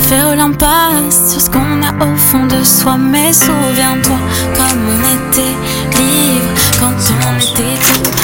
faire l'impasse sur ce qu'on a au fond de soi. Mais souviens-toi comme on était libre quand on était tout petit.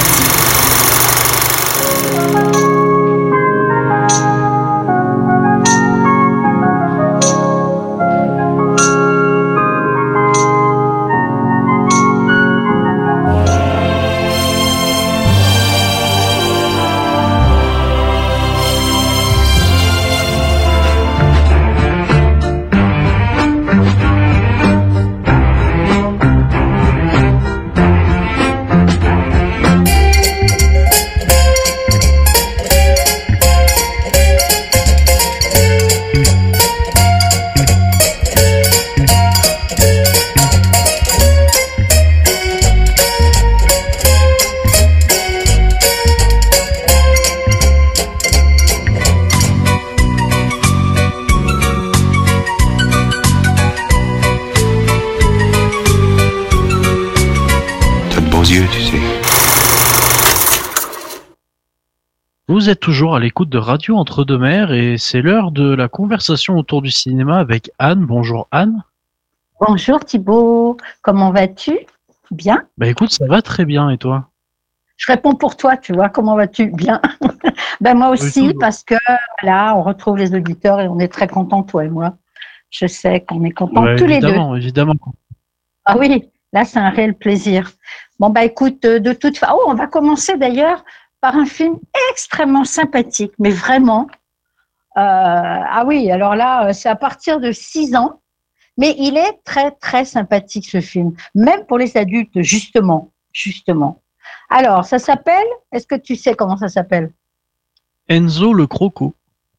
Vous êtes toujours à l'écoute de Radio Entre-deux-Mers et c'est l'heure de la conversation autour du cinéma avec Anne. Bonjour Anne. Bonjour Thibaut, comment vas-tu? Bien? Bah écoute, ça va très bien et toi? Je réponds pour toi, tu vois, comment vas-tu? Bien. Ben moi aussi, parce que là, on retrouve les auditeurs et on est très contents, toi et moi. Je sais qu'on est contents tous les deux. Évidemment. Ah oui, là, c'est un réel plaisir. Bon, bah écoute, de toute façon, on va commencer d'ailleurs par un film extrêmement sympathique, mais vraiment. Ah oui, alors là, c'est à partir de 6 ans, mais il est très, très sympathique ce film, même pour les adultes, justement. Alors, ça s'appelle, est-ce que tu sais comment ça s'appelle? Enzo le Croco.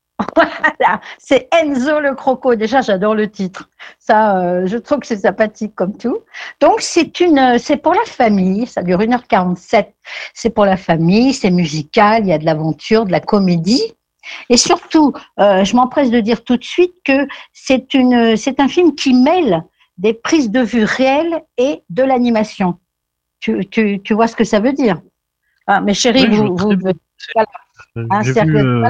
Voilà, c'est Enzo le Croco. Déjà, j'adore le titre. Ça, je trouve que c'est sympathique comme tout. Donc, c'est pour la famille. Ça dure 1h47. C'est pour la famille, c'est musical, il y a de l'aventure, de la comédie. Et surtout, je m'empresse de dire tout de suite que c'est un film qui mêle des prises de vue réelles et de l'animation. Tu vois ce que ça veut dire? Ah, mes chéris, Oui, vous voilà. Hein, j'ai vu,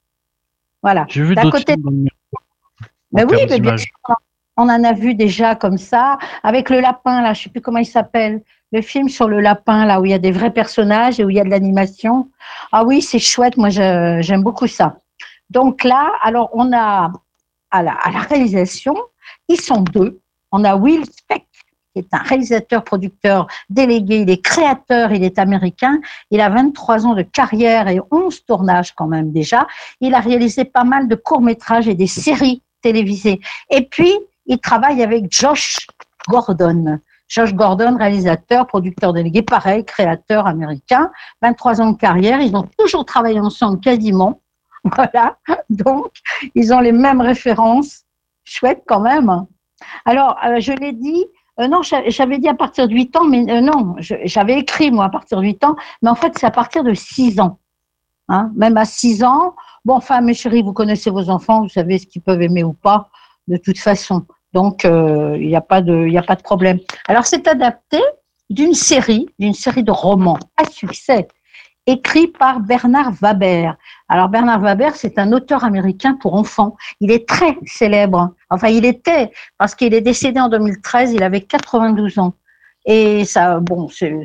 voilà. J'ai vu D'un d'autres côté, films mais oui, mais bien d'images. sûr, on en a vu déjà comme ça, avec le lapin, là, je ne sais plus comment il s'appelle, le film sur le lapin, là, où il y a des vrais personnages et où il y a de l'animation. Ah oui, c'est chouette, moi, j'aime beaucoup ça. Donc là, alors, on a à la réalisation, ils sont deux. On a Will Speck, qui est un réalisateur, producteur délégué, il est créateur, il est américain, il a 23 ans de carrière et 11 tournages quand même déjà. Il a réalisé pas mal de courts-métrages et des séries télévisées. Et puis, il travaille avec Josh Gordon. Josh Gordon, réalisateur, producteur délégué, pareil, créateur américain, 23 ans de carrière, ils ont toujours travaillé ensemble quasiment. Voilà, donc ils ont les mêmes références, chouette quand même. Alors, je l'ai dit, non, j'avais dit à partir de 8 ans, mais non, j'avais écrit moi à partir de 8 ans, mais en fait c'est à partir de 6 ans. Hein, même à 6 ans, bon, enfin mes chéris, vous connaissez vos enfants, vous savez ce qu'ils peuvent aimer ou pas, de toute façon. Donc, il n'y a pas de problème. Alors, c'est adapté d'une série de romans à succès, écrit par Bernard Waber. Alors Bernard Waber, c'est un auteur américain pour enfants. Il est très célèbre. Enfin, il était, parce qu'il est décédé en 2013, il avait 92 ans. Et ça, bon,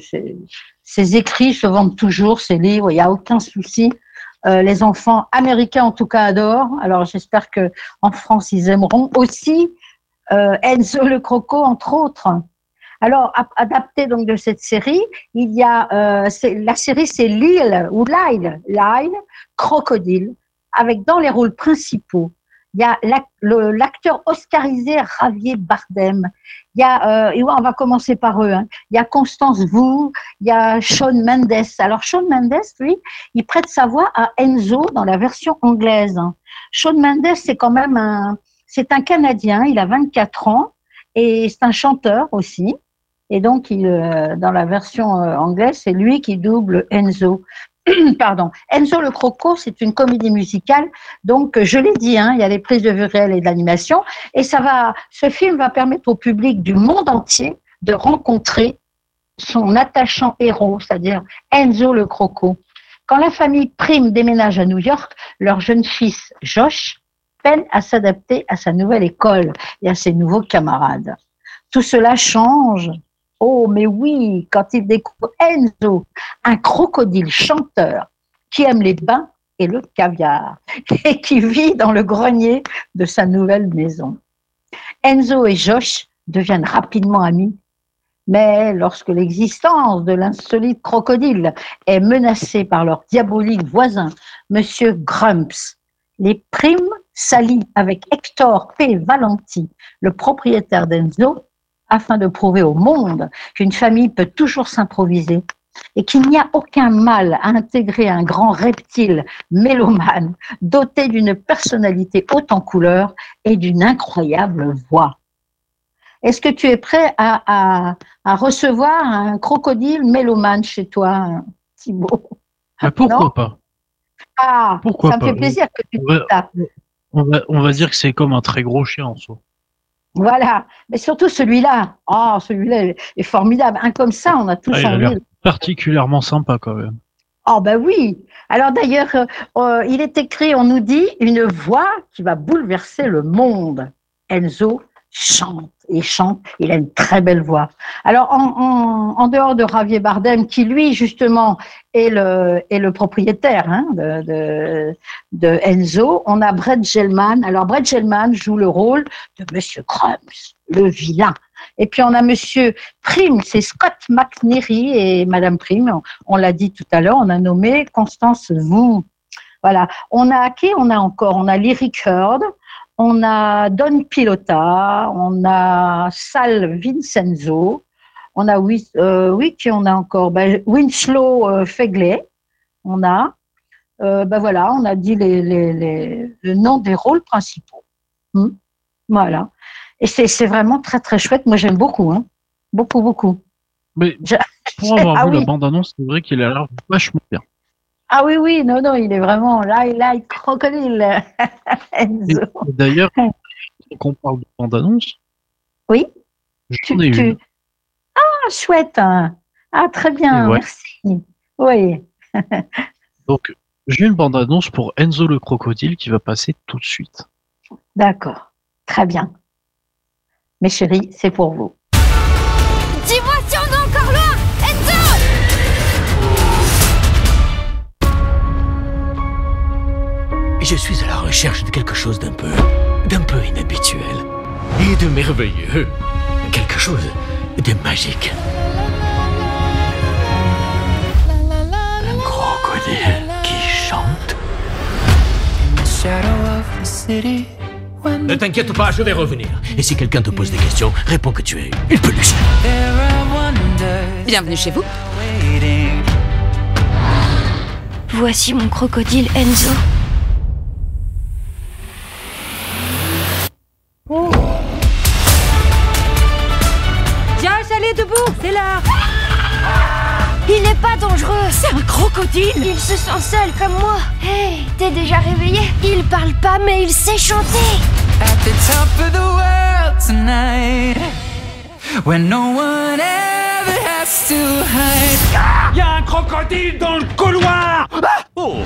ses écrits se vendent toujours, ses livres, il n'y a aucun souci. Les enfants américains, en tout cas, adorent. Alors, j'espère qu'en France, ils aimeront aussi Enzo le Croco, entre autres. Alors, adapté donc de cette série, il y a la série, c'est Lyle Crocodile, avec dans les rôles principaux, il y a l'acteur oscarisé Javier Bardem. Il y a, on va commencer par eux. Hein. Il y a Constance Wu, il y a Shawn Mendes. Alors Shawn Mendes, lui, il prête sa voix à Enzo dans la version anglaise. Shawn Mendes, c'est quand même c'est un Canadien. Il a 24 ans et c'est un chanteur aussi. Et donc, dans la version anglaise, c'est lui qui double Enzo. Pardon. Enzo le Croco, c'est une comédie musicale. Donc, je l'ai dit, hein, il y a les prises de vue réelles et de l'animation. Et ce film va permettre au public du monde entier de rencontrer son attachant héros, c'est-à-dire Enzo le Croco. Quand la famille Prime déménage à New York, leur jeune fils, Josh, peine à s'adapter à sa nouvelle école et à ses nouveaux camarades. Tout cela change. Oh, mais oui, quand il découvre Enzo, un crocodile chanteur qui aime les bains et le caviar et qui vit dans le grenier de sa nouvelle maison. Enzo et Josh deviennent rapidement amis. Mais lorsque l'existence de l'insolite crocodile est menacée par leur diabolique voisin, Monsieur Grumps, les primes s'allient avec Hector P. Valenti, le propriétaire d'Enzo, afin de prouver au monde qu'une famille peut toujours s'improviser et qu'il n'y a aucun mal à intégrer un grand reptile mélomane doté d'une personnalité haute en couleurs et d'une incroyable voix. Est-ce que tu es prêt à recevoir un crocodile mélomane chez toi, Thibaut? Mais pourquoi pas? Ah, pourquoi ça me pas? fait plaisir que tu te tapes. On va dire que c'est comme un très gros chien en soi. Voilà, mais surtout celui-là. Oh, celui-là est formidable. Un comme ça, on a tous Il a l'air envie. particulièrement sympa quand même. Oh ben oui. Alors d'ailleurs, il est écrit, on nous dit, une voix qui va bouleverser le monde. Enzo chante et chante. Il a une très belle voix. Alors en dehors de Javier Bardem, qui lui justement est le propriétaire de Enzo, on a Brett Gelman. Alors Brett Gelman joue le rôle de Monsieur Grumps, le vilain. Et puis on a Monsieur Prime, c'est Scott McNeary et Madame Prime. On l'a dit tout à l'heure, on a nommé Constance Wu. Voilà. On a qui? On a encore, on a Lyric Heard. On a Don Pilota, on a Sal Vincenzo, on a qui on a encore Winslow Fegley, on a voilà, on a dit le nom des rôles principaux. Voilà. Et c'est vraiment très très chouette. Moi j'aime beaucoup, hein. Beaucoup. Mais pour avoir vu la bande-annonce, c'est vrai qu'il a l'air vachement bien. Ah oui, non, il est vraiment like crocodile. Enzo. Et d'ailleurs, quand on parle de bande-annonce, oui, j'en ai une. Ah, chouette. Ah, très bien, ouais. Merci. Oui. Donc, j'ai une bande-annonce pour Enzo le crocodile qui va passer tout de suite. D'accord, très bien. Mes chéris, c'est pour vous. Dis-moi si on est encore loin, Enzo! Je suis à la recherche de quelque chose d'un peu inhabituel et de merveilleux, quelque chose de magique. Un crocodile qui chante. Ne t'inquiète pas, je vais revenir. Et si quelqu'un te pose des questions, réponds que tu es une peluche. Bienvenue chez vous. Voici mon crocodile Enzo. Tiens, allez debout, c'est l'heure. Il n'est pas dangereux. C'est un crocodile. Il se sent seul comme moi. Hey, t'es déjà réveillé? Il parle pas, mais il sait chanter. At the top of the world tonight, when no one ever has to hide. Y a un crocodile dans le couloir. Oh.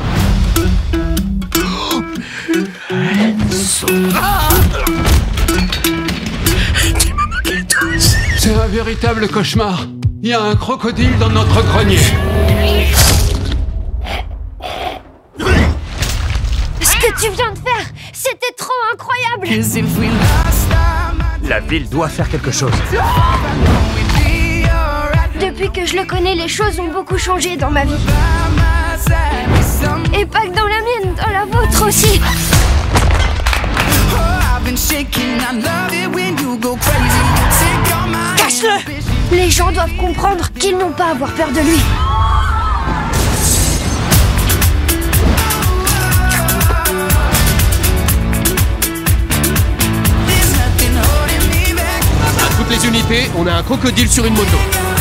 C'est un véritable cauchemar. Il y a un crocodile dans notre grenier. Ce que tu viens de faire, c'était trop incroyable. 'Cause if we lost our mind, La ville doit faire quelque chose. we'd be alright. Depuis que je le connais, les choses ont beaucoup changé dans ma vie. By my side, with some- Et pas que dans la mienne, dans la vôtre aussi. Oh, I've been shaking. I love it when you go crazy. You take all my Cache-le. ambition. Les gens doivent comprendre qu'ils n'ont pas à avoir peur de lui. There's nothing holding me back. À toutes les unités, on a un crocodile sur une moto.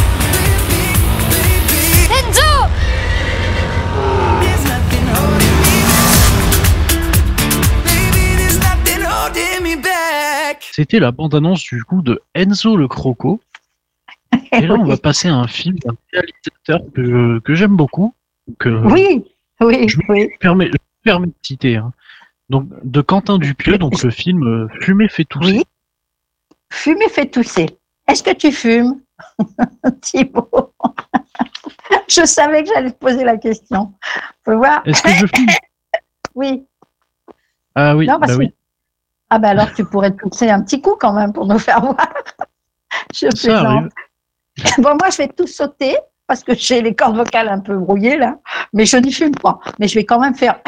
Enzo! There's nothing holding me back. Baby, there's nothing holding me back. C'était la bande-annonce du coup de Enzo le croco. Et là, on va passer à un film d'un réalisateur que j'aime beaucoup. Oui. Je me permets de citer. Hein. Donc, de Quentin Dupieux, donc le film Fumer fait tousser. Oui. Fumer fait tousser. Est-ce que tu fumes, Thibaut? Je savais que j'allais te poser la question. Faut voir. Est-ce que je fume? Oui. Ah oui, Non, parce bah oui. que- Ah ben alors tu pourrais te tousser un petit coup quand même pour nous faire voir. Je Ça arrive. plaisante. Bon, moi je vais tout sauter parce que j'ai les cordes vocales un peu brouillées là, mais je n'y fume pas. Mais je vais quand même faire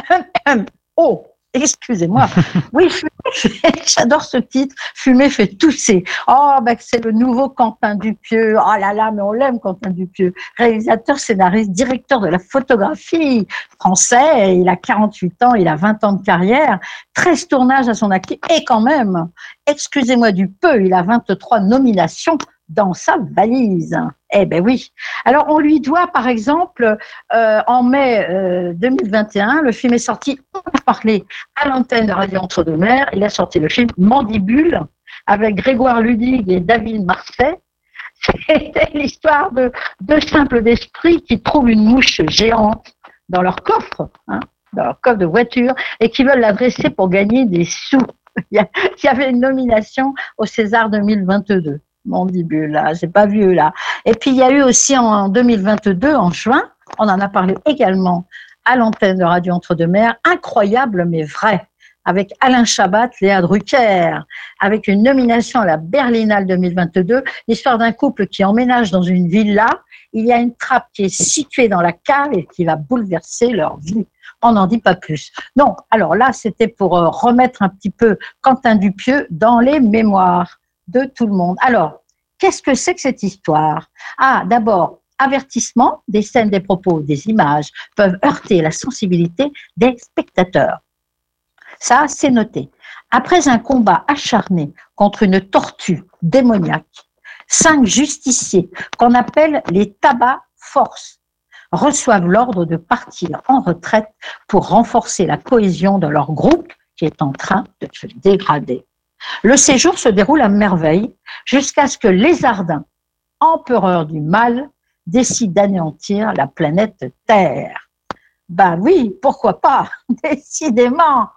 oh, excusez-moi. Oui, j'adore ce titre. Fumer fait tousser. Oh, ben c'est le nouveau Quentin Dupieux. Oh là là, mais on l'aime Quentin Dupieux. Réalisateur, scénariste, directeur de la photographie français. Il a 48 ans, il a 20 ans de carrière, 13 tournages à son actif et quand même, excusez-moi du peu, il a 23 nominations dans sa valise. Eh ben oui. Alors on lui doit par exemple en mai 2021, le film est sorti, on a parlé à l'antenne de Radio Entre-deux-Mers, il a sorti le film Mandibule avec Grégoire Ludig et David Marsay. C'était l'histoire de deux simples d'esprit qui trouvent une mouche géante dans leur coffre, dans leur coffre de voiture, et qui veulent l'adresser pour gagner des sous. Il y avait une nomination au César 2022. Mandibule, là, c'est pas vieux, là. Et puis, il y a eu aussi en 2022, en juin, on en a parlé également à l'antenne de Radio Entre-deux-Mers, Incroyable mais vrai, avec Alain Chabat, Léa Drucker, avec une nomination à la Berlinale 2022, l'histoire d'un couple qui emménage dans une villa. Il y a une trappe qui est située dans la cave et qui va bouleverser leur vie. On n'en dit pas plus. Non, alors là, c'était pour remettre un petit peu Quentin Dupieux dans les mémoires de tout le monde. Alors, qu'est-ce que c'est que cette histoire? Ah, d'abord, avertissement, des scènes, des propos, des images peuvent heurter la sensibilité des spectateurs. Ça, c'est noté. Après un combat acharné contre une tortue démoniaque, 5 justiciers, qu'on appelle les tabac force, reçoivent l'ordre de partir en retraite pour renforcer la cohésion de leur groupe qui est en train de se dégrader. Le séjour se déroule à merveille jusqu'à ce que Lézardin, empereur du mal, décide d'anéantir la planète Terre. Ben oui, pourquoi pas, décidément.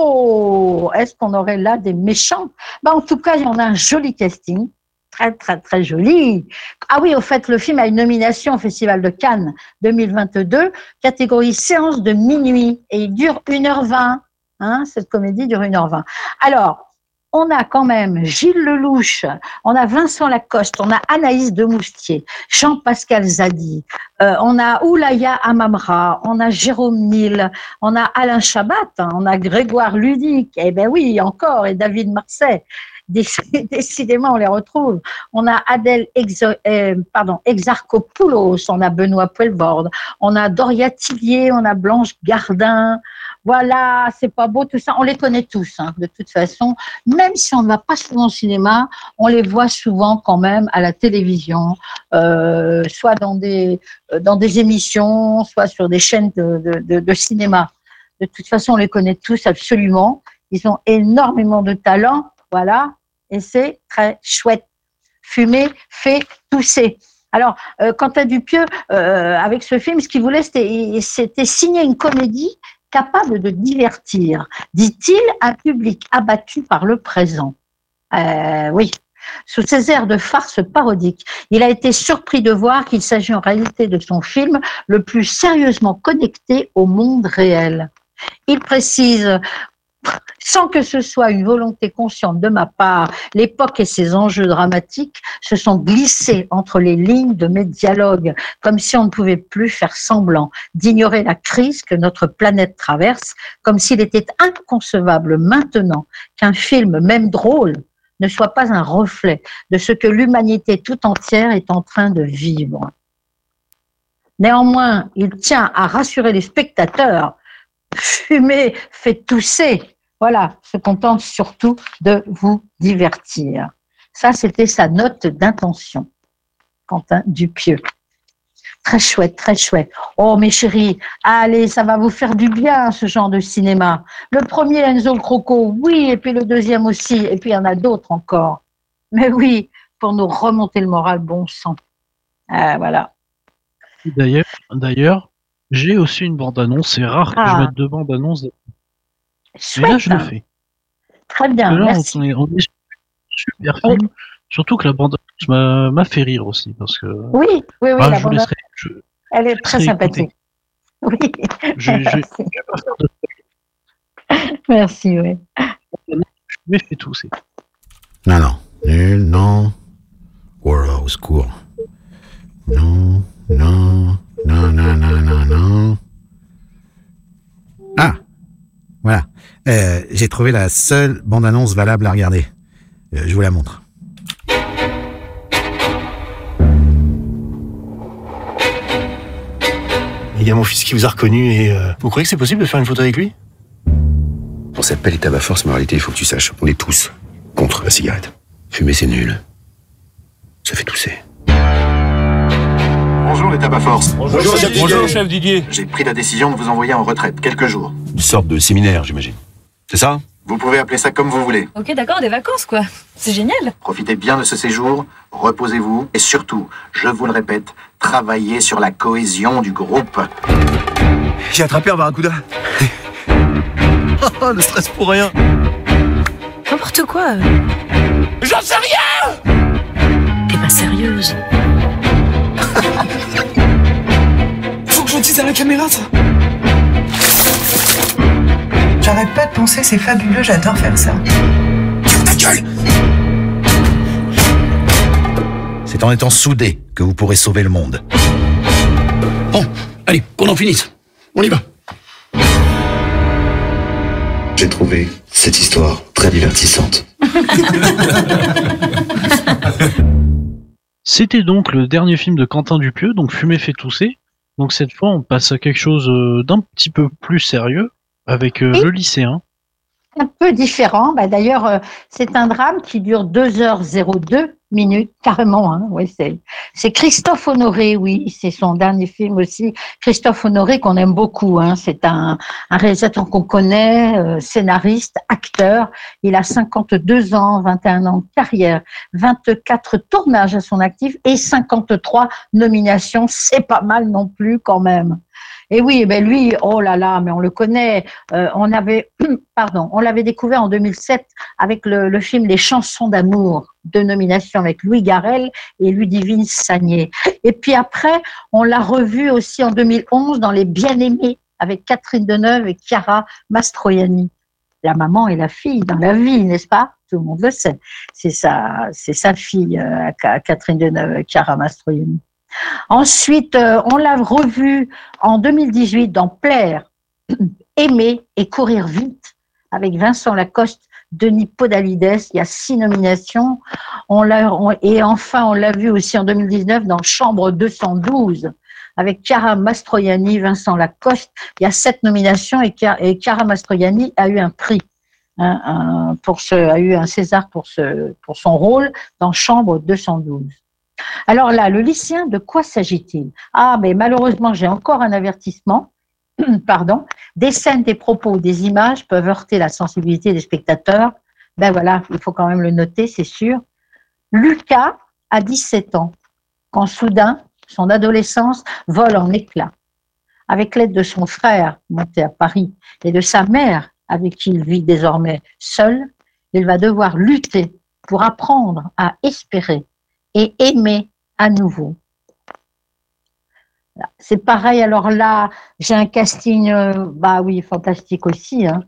Oh, est-ce qu'on aurait là des méchants? Ben en tout cas, il y en a un joli casting, très très très joli. Ah oui, au fait, le film a une nomination au Festival de Cannes 2022, catégorie séance de minuit, et il dure 1h20. Cette comédie dure 1h20. Alors, on a quand même Gilles Lelouch, on a Vincent Lacoste, on a Anaïs Demoustier, Jean-Pascal Zadi, on a Oulaya Amamra, on a Jérôme Nil, on a Alain Chabat, on a Grégoire Ludig, eh ben oui, encore, et David Marsay. Décidément, on les retrouve. On a Adèle Exarchopoulos, on a Benoît Poelvoorde, on a Doria Tillier, on a Blanche Gardin. Voilà, c'est pas beau tout ça. On les connaît tous, de toute façon. Même si on ne va pas souvent au cinéma, on les voit souvent quand même à la télévision, soit dans des émissions, soit sur des chaînes de cinéma. De toute façon, on les connaît tous absolument. Ils ont énormément de talent, voilà. Et c'est très chouette. Fumer fait tousser. Alors, Quentin Dupieux, avec ce film, ce qu'il voulait, c'était signer une comédie capable de divertir, dit-il, un public abattu par le présent. Oui, sous ces airs de farce parodique, il a été surpris de voir qu'il s'agit en réalité de son film le plus sérieusement connecté au monde réel. Il précise, sans que ce soit une volonté consciente de ma part, l'époque et ses enjeux dramatiques se sont glissés entre les lignes de mes dialogues, comme si on ne pouvait plus faire semblant d'ignorer la crise que notre planète traverse, comme s'il était inconcevable maintenant qu'un film, même drôle, ne soit pas un reflet de ce que l'humanité tout entière est en train de vivre. Néanmoins, il tient à rassurer les spectateurs. Fumer fait tousser. Voilà, se contente surtout de vous divertir. Ça, c'était sa note d'intention, Quentin Dupieux. Très chouette, très chouette. Oh, mes chéris, allez, ça va vous faire du bien, ce genre de cinéma. Le premier, Enzo Croco, oui, et puis le deuxième aussi, et puis il y en a d'autres encore. Mais oui, pour nous remonter le moral, bon sang. Voilà. D'ailleurs, j'ai aussi une bande-annonce. C'est rare que je mette 2 bandes-annonces. Mais là, Chouette. je le fais. Très Parce bien, que là, merci. on est sur un super Oui. film. Surtout que la bande m'a fait rire aussi. Parce que. Oui, oui, Ah, la je vous bande, laisserai. elle est je très laisserai écouter. sympathique. Oui, Je vais merci. pas faire de Merci, oui. je vais faire tout. C'est. Non, non. Nul, non. Voilà, au secours. Non, non, non, non, non, non, non. Ah, voilà. J'ai trouvé la seule bande-annonce valable à regarder. Je vous la montre. Il y a mon fils qui vous a reconnu et vous croyez que c'est possible de faire une photo avec lui? On s'appelle les tabac force, mais en réalité, il faut que tu saches, on est tous contre la cigarette. Fumer, c'est nul. Ça fait tousser. Bonjour les tabac force. Bonjour, chef Didier. Bonjour, chef Didier. J'ai pris la décision de vous envoyer en retraite, quelques jours. Une sorte de séminaire, j'imagine. C'est ça? Vous pouvez appeler ça comme vous voulez. Ok, d'accord, des vacances, quoi. C'est génial. Profitez bien de ce séjour, reposez-vous et surtout, je vous le répète, travaillez sur la cohésion du groupe. J'ai attrapé un barracuda. Oh, le stress pour rien. N'importe quoi. J'en sais rien. T'es pas sérieuse. Faut que je dise à la caméra, ça. J'arrête pas de penser, c'est fabuleux, j'adore faire ça. Ta gueule! C'est en étant soudés que vous pourrez sauver le monde. Bon, allez, qu'on en finisse. On y va. J'ai trouvé cette histoire très divertissante. C'était donc le dernier film de Quentin Dupieux, donc Fumer fait tousser. Donc cette fois, on passe à quelque chose d'un petit peu plus sérieux avec le lycéen. Un peu différent. Bah, d'ailleurs, c'est un drame qui dure 2h02 minutes, carrément. Hein. Ouais, c'est Christophe Honoré, oui, c'est son dernier film aussi. Christophe Honoré qu'on aime beaucoup. Hein. C'est un réalisateur qu'on connaît, scénariste, acteur. Il a 52 ans, 21 ans de carrière, 24 tournages à son actif et 53 nominations. C'est pas mal non plus quand même. Et oui, ben lui, oh là là, mais on le connaît. On l'avait découvert en 2007 avec le film Les Chansons d'amour, 2 nominations avec Louis Garrel et Ludivine Sagné. Et puis après, on l'a revu aussi en 2011 dans Les Bien-Aimés avec Catherine Deneuve et Chiara Mastroianni. La maman et la fille dans la vie, n'est-ce pas? Tout le monde le sait. C'est sa fille, Catherine Deneuve, Chiara Mastroianni. Ensuite, on l'a revu en 2018 dans Plaire, Aimer et courir vite avec Vincent Lacoste, Denis Podalides. Il y a 6 nominations. Et enfin, on l'a vu aussi en 2019 dans Chambre 212 avec Chiara Mastroianni, Vincent Lacoste. Il y a 7 nominations et Chiara Mastroianni a eu un prix. A eu un César pour son rôle dans Chambre 212. Alors là, le lycéen, de quoi s'agit-il? Ah, mais malheureusement, j'ai encore un avertissement. Pardon. Des scènes, des propos, des images peuvent heurter la sensibilité des spectateurs. Ben voilà, il faut quand même le noter, c'est sûr. Lucas a 17 ans, quand soudain, son adolescence vole en éclats. Avec l'aide de son frère, monté à Paris, et de sa mère, avec qui il vit désormais seul, il va devoir lutter pour apprendre à espérer et aimer à nouveau. C'est pareil, alors là, j'ai un casting, fantastique aussi. Hein.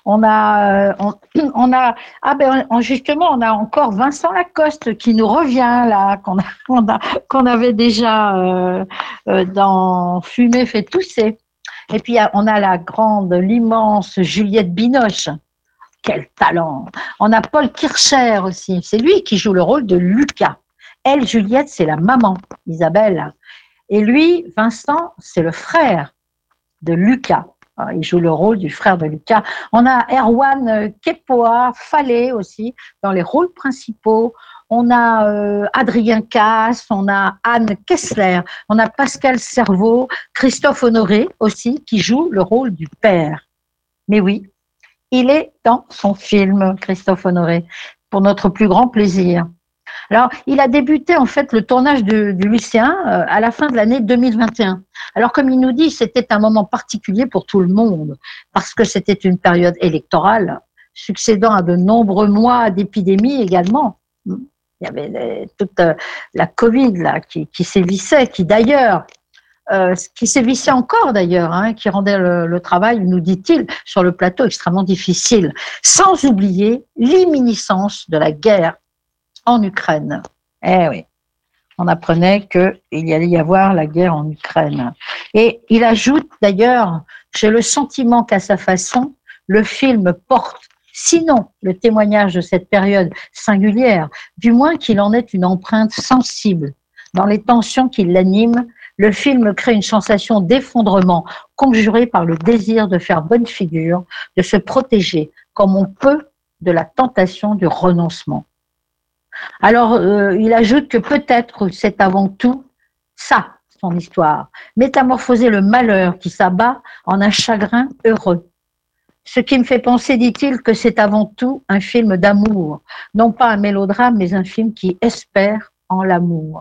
Justement, on a encore Vincent Lacoste qui nous revient là, qu'on avait déjà dans Fumer fait tousser. Et puis on a l'immense Juliette Binoche. Quel talent! On a Paul Kircher aussi. C'est lui qui joue le rôle de Lucas. Elle, Juliette, c'est la maman, Isabelle. Et lui, Vincent, c'est le frère de Lucas. Il joue le rôle du frère de Lucas. On a Erwan Kepoa Fallet aussi dans les rôles principaux. On a Adrien Casse, on a Anne Kessler, on a Pascal Cerveau, Christophe Honoré aussi qui joue le rôle du père. Mais oui, il est dans son film, Christophe Honoré, pour notre plus grand plaisir. Alors, il a débuté en fait le tournage du lycéen à la fin de l'année 2021. Alors, comme il nous dit, c'était un moment particulier pour tout le monde, parce que c'était une période électorale, succédant à de nombreux mois d'épidémie également. Il y avait toute la Covid là, qui sévissait, qui d'ailleurs, qui sévissait encore d'ailleurs, hein, qui rendait le travail, nous dit-il, sur le plateau extrêmement difficile, sans oublier l'imminiscence de la guerre en Ukraine. Eh oui, on apprenait qu'il y allait y avoir la guerre en Ukraine. Et il ajoute d'ailleurs, j'ai le sentiment qu'à sa façon, le film porte, sinon le témoignage de cette période singulière, du moins qu'il en ait une empreinte sensible. Dans les tensions qui l'animent, le film crée une sensation d'effondrement conjurée par le désir de faire bonne figure, de se protéger comme on peut de la tentation du renoncement. Alors, il ajoute que peut-être c'est avant tout ça, son histoire, métamorphoser le malheur qui s'abat en un chagrin heureux. Ce qui me fait penser, dit-il, que c'est avant tout un film d'amour, non pas un mélodrame, mais un film qui espère en l'amour.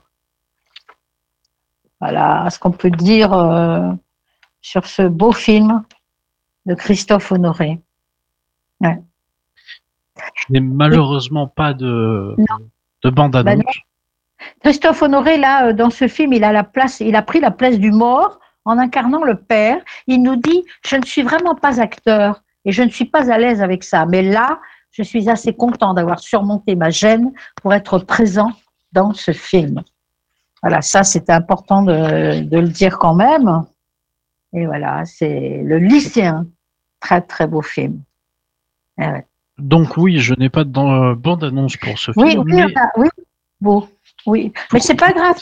Voilà ce qu'on peut dire sur ce beau film de Christophe Honoré. Ouais. Je n'ai malheureusement pas de bande-annonce. Christophe Honoré, là, dans ce film, il a pris la place du mort en incarnant le père. Il nous dit, je ne suis vraiment pas acteur et je ne suis pas à l'aise avec ça. Mais là, je suis assez content d'avoir surmonté ma gêne pour être présent dans ce film. Voilà, ça, c'était important de le dire quand même. Et voilà, c'est Le Lycéen. Très, très beau film. Ouais. Donc oui, je n'ai pas de bande-annonce pour ce film. Oui, bon, oui. Mais c'est pas grave.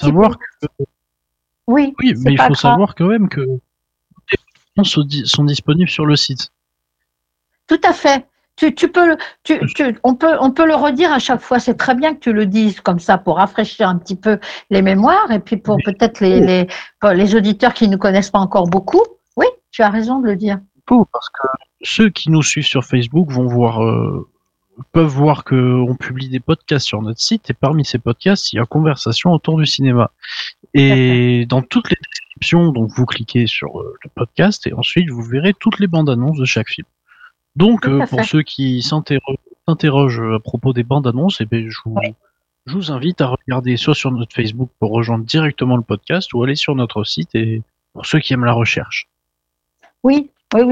Oui, mais il faut savoir quand même que les bandes-annonces sont disponibles sur le site. Tout à fait. On peut le redire à chaque fois. C'est très bien que tu le dises comme ça pour rafraîchir un petit peu les mémoires et puis pour peut-être les auditeurs qui ne connaissent pas encore beaucoup. Oui, tu as raison de le dire. Parce que ceux qui nous suivent sur Facebook peuvent voir qu'on publie des podcasts sur notre site et parmi ces podcasts, il y a Conversation autour du cinéma. Et dans toutes les descriptions, donc vous cliquez sur le podcast et ensuite vous verrez toutes les bandes annonces de chaque film. Donc pour ceux qui s'interrogent à propos des bandes annonces, je vous invite à regarder soit sur notre Facebook pour rejoindre directement le podcast ou aller sur notre site et pour ceux qui aiment la recherche. Oui.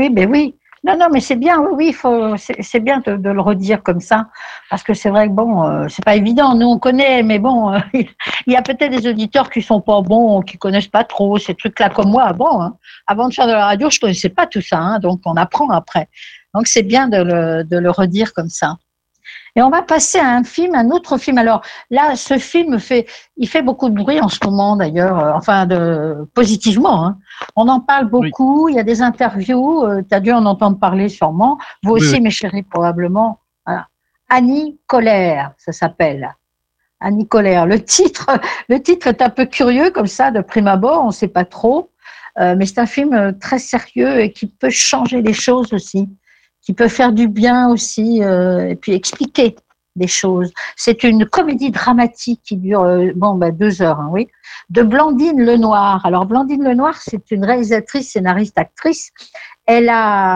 Non, mais c'est bien, c'est bien de le redire comme ça, parce que c'est vrai que bon, c'est pas évident, nous on connaît, mais bon, il y a peut-être des auditeurs qui sont pas bons, qui connaissent pas trop ces trucs-là comme moi. Bon, avant de faire de la radio, je connaissais pas tout ça, donc on apprend après. Donc c'est bien de le redire comme ça. Et on va passer à un autre film. Alors là, ce film il fait beaucoup de bruit en ce moment d'ailleurs, positivement. Hein. On en parle beaucoup, il y a des interviews, tu as dû en entendre parler sûrement. Vous aussi, mes chéris, probablement. Voilà. Annie Colère, ça s'appelle. Annie Colère. Le titre est un peu curieux comme ça, de prime abord, on ne sait pas trop. Mais c'est un film très sérieux et qui peut changer les choses aussi, qui peut faire du bien aussi, et puis expliquer des choses. C'est une comédie dramatique qui dure 2 heures, oui, de Blandine Lenoir. Alors Blandine Lenoir, c'est une réalisatrice, scénariste, actrice. Elle a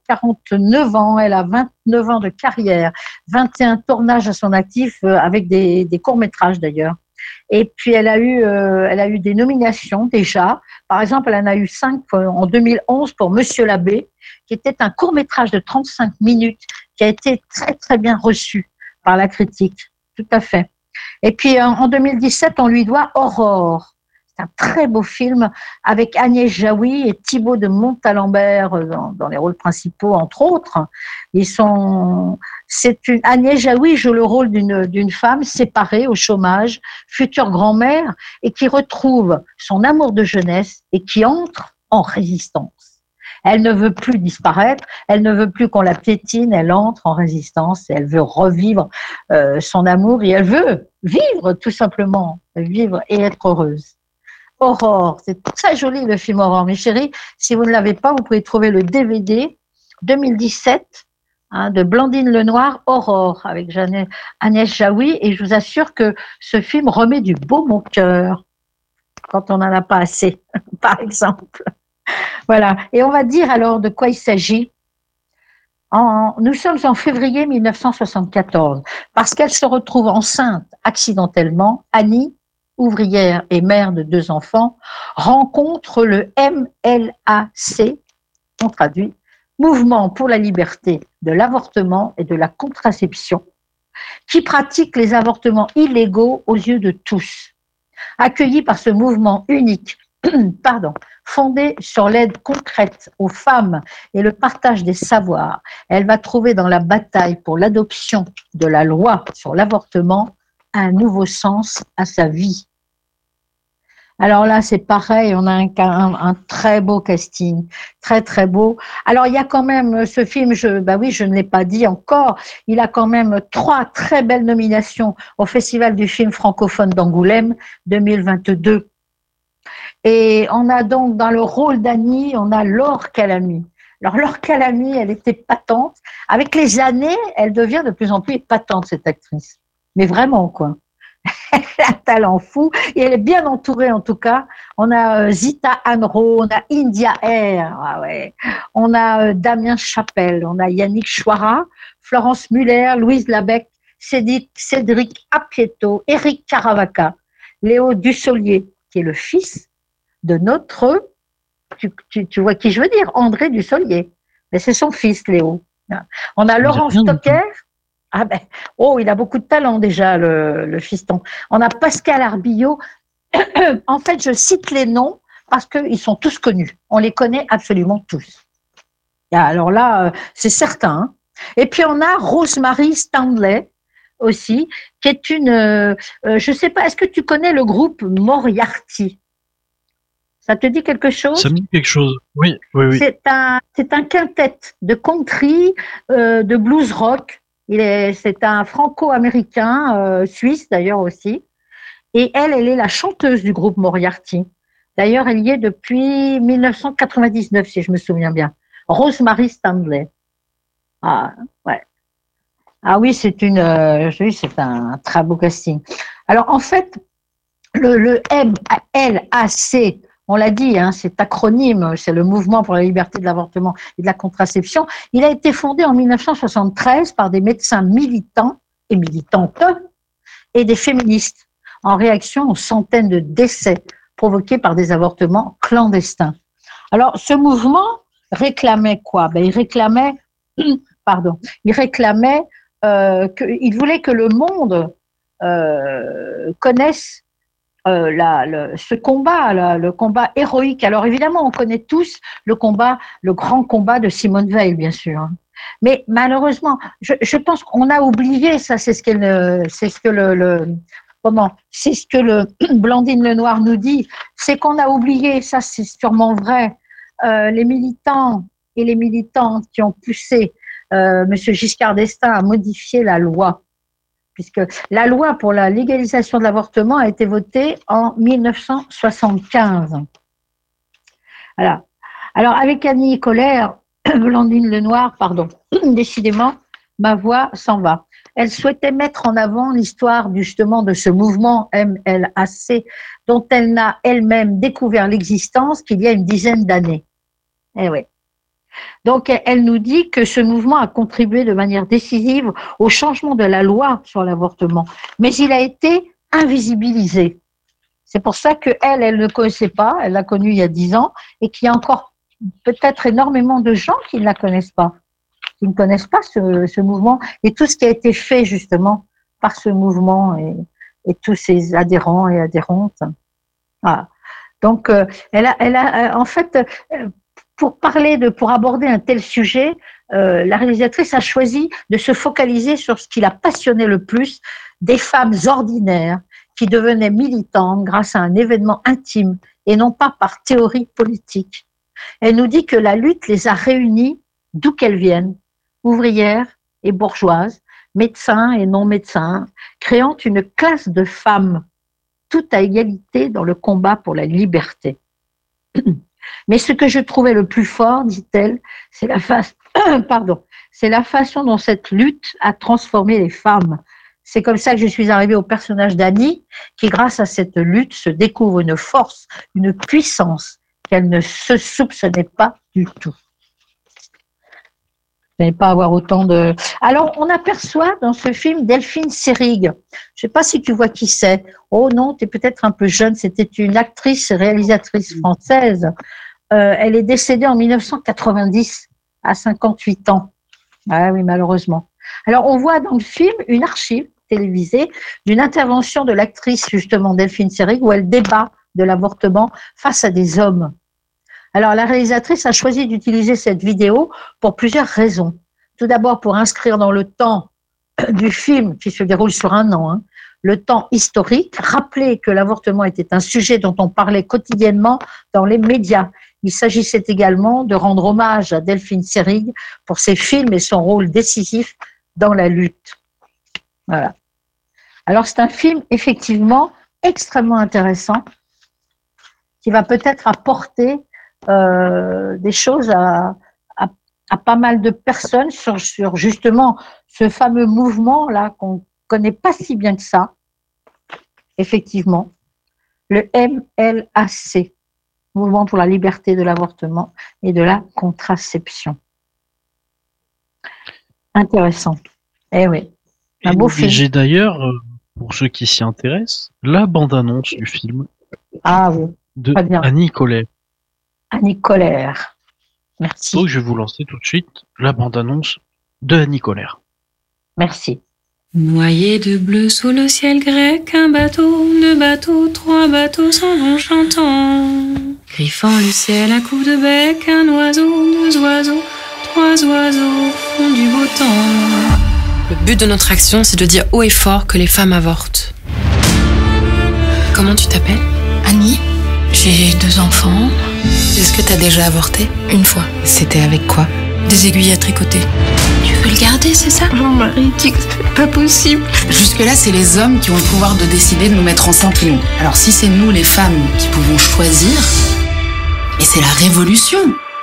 49 ans, elle a 29 ans de carrière, 21 tournages à son actif, avec des courts-métrages d'ailleurs. Et puis elle a eu des nominations déjà. Par exemple, elle en a eu 5 en 2011 pour Monsieur l'abbé, qui était un court-métrage de 35 minutes qui a été très très bien reçu par la critique. Tout à fait. Et puis en 2017, on lui doit Aurore. C'est un très beau film avec Agnès Jaoui et Thibaut de Montalembert dans les rôles principaux, entre autres. Agnès Jaoui joue le rôle d'une femme séparée au chômage, future grand-mère, et qui retrouve son amour de jeunesse et qui entre en résistance. Elle ne veut plus disparaître, elle ne veut plus qu'on la piétine, elle entre en résistance et elle veut revivre son amour et elle veut vivre tout simplement, vivre et être heureuse. Aurore, c'est très joli le film Aurore, mes chéris. Si vous ne l'avez pas, vous pouvez trouver le DVD 2017 de Blandine Lenoir, Aurore, avec Agnès Jaoui. Et je vous assure que ce film remet du baume au cœur quand on n'en a pas assez, par exemple. Voilà. Et on va dire alors de quoi il s'agit. Nous sommes en février 1974, parce qu'elle se retrouve enceinte accidentellement. Annie, ouvrière et mère de 2 enfants, rencontre le MLAC, on traduit, Mouvement pour la liberté de l'avortement et de la contraception, qui pratique les avortements illégaux aux yeux de tous. Accueillie par ce mouvement unique, fondé sur l'aide concrète aux femmes et le partage des savoirs, elle va trouver dans la bataille pour l'adoption de la loi sur l'avortement un nouveau sens à sa vie. Alors là, c'est pareil, on a un très beau casting, très très beau. Alors il y a quand même ce film, je ne l'ai pas dit encore, il a quand même 3 très belles nominations au Festival du film francophone d'Angoulême 2022. Et on a donc dans le rôle d'Annie, on a Laure Calamy. Alors Laure Calamy, elle était épatante. Avec les années, elle devient de plus en plus épatante, cette actrice. Mais vraiment, quoi. Elle a un talent fou et elle est bien entourée en tout cas. On a Zita Anro, on a India Air, on a Damien Chapelle, on a Yannick Chouara, Florence Muller, Louise Labec, Cédric Apieto, Éric Caravaca, Léo Dussolier, qui est le fils de notre, tu vois qui je veux dire, André Dussolier. Mais c'est son fils, Léo. On a Laurent Stocker. Il a beaucoup de talent déjà, le fiston. On a Pascal Arbillot. En fait, je cite les noms parce qu'ils sont tous connus. On les connaît absolument tous. Alors là, c'est certain. Hein. Et puis on a Rosemary Stanley aussi, qui est une... je ne sais pas, est-ce que tu connais le groupe Moriarty? Ça te dit quelque chose? Ça me dit quelque chose, oui. C'est un quintet de country, de blues rock. C'est un franco-américain, suisse d'ailleurs aussi. Et elle est la chanteuse du groupe Moriarty. D'ailleurs, elle y est depuis 1999, si je me souviens bien. Rosemary Stanley. Ah, ouais. Ah oui, c'est un très beau casting. Alors, en fait, le MLAC, on l'a dit, hein, cet acronyme, c'est le Mouvement pour la liberté de l'avortement et de la contraception. Il a été fondé en 1973 par des médecins militants et militantes et des féministes en réaction aux centaines de décès provoqués par des avortements clandestins. Alors, ce mouvement réclamait quoi? Il réclamait qu'il voulait que le monde connaisse ce combat, le combat héroïque. Alors évidemment, on connaît tous le grand combat de Simone Veil, bien sûr. Mais malheureusement, je pense qu'on a oublié ça. C'est ce que Blandine Lenoir nous dit. C'est qu'on a oublié, ça c'est sûrement vrai, les militants et les militantes qui ont poussé Monsieur Giscard d'Estaing à modifier la loi. Puisque la loi pour la légalisation de l'avortement a été votée en 1975. Voilà. Alors, avec Annie Colère, Blandine Lenoir, décidément, ma voix s'en va. Elle souhaitait mettre en avant l'histoire justement de ce mouvement MLAC dont elle n'a elle-même découvert l'existence qu'il y a une dizaine d'années. Eh oui. Donc, elle nous dit que ce mouvement a contribué de manière décisive au changement de la loi sur l'avortement, mais il a été invisibilisé. C'est pour ça qu'elle ne connaissait pas, elle l'a connu il y a 10 ans, et qu'il y a encore peut-être énormément de gens qui ne la connaissent pas, qui ne connaissent pas ce mouvement et tout ce qui a été fait justement par ce mouvement et tous ses adhérents et adhérentes. Voilà. Donc, elle a en fait... Pour aborder un tel sujet, la réalisatrice a choisi de se focaliser sur ce qui la passionnait le plus, des femmes ordinaires qui devenaient militantes grâce à un événement intime et non pas par théorie politique. Elle nous dit que la lutte les a réunies d'où qu'elles viennent, ouvrières et bourgeoises, médecins et non-médecins, créant une classe de femmes, toutes à égalité dans le combat pour la liberté. Mais ce que je trouvais le plus fort, dit-elle, c'est c'est la façon dont cette lutte a transformé les femmes. C'est comme ça que je suis arrivée au personnage d'Annie, qui, grâce à cette lutte, se découvre une force, une puissance qu'elle ne se soupçonnait pas du tout. Vous n'allez pas avoir autant de... Alors, on aperçoit dans ce film Delphine Seyrig. Je ne sais pas si tu vois qui c'est. Oh non, tu es peut-être un peu jeune. C'était une actrice, réalisatrice française. Elle est décédée en 1990, à 58 ans. Ah oui, malheureusement. Alors, on voit dans le film une archive télévisée d'une intervention de l'actrice, justement, Delphine Seyrig, où elle débat de l'avortement face à des hommes. Alors, la réalisatrice a choisi d'utiliser cette vidéo pour plusieurs raisons. Tout d'abord, pour inscrire dans le temps du film, qui se déroule sur un an, le temps historique, rappeler que l'avortement était un sujet dont on parlait quotidiennement dans les médias. Il s'agissait également de rendre hommage à Delphine Seyrig pour ses films et son rôle décisif dans la lutte. Voilà. Alors, c'est un film, effectivement, extrêmement intéressant, qui va peut-être apporter des choses à pas mal de personnes sur justement ce fameux mouvement-là qu'on connaît pas si bien que ça, effectivement, le MLAC, Mouvement pour la liberté de l'avortement et de la contraception. Intéressant. Eh oui, un beau film. J'ai d'ailleurs, pour ceux qui s'y intéressent, la bande-annonce du film de Annie Colère. Annie Colère. Merci. Donc je vais vous lancer tout de suite la bande-annonce de Annie Colère. Merci. Noyé de bleu sous le ciel grec, un bateau, deux bateaux, trois bateaux s'en vont chantant. Griffant le ciel à coups de bec, un oiseau, deux oiseaux, trois oiseaux font du beau temps. Le but de notre action, c'est de dire haut et fort que les femmes avortent. Comment tu t'appelles ? Annie. J'ai 2 enfants. Est-ce que t'as déjà avorté ? Une fois. C'était avec quoi ? Des aiguilles à tricoter. Tu veux le garder, c'est ça ? Mon mari dit que c'est pas possible. Jusque-là, c'est les hommes qui ont le pouvoir de décider de nous mettre enceinte ou non. Alors si c'est nous, les femmes, qui pouvons choisir, mais c'est la révolution.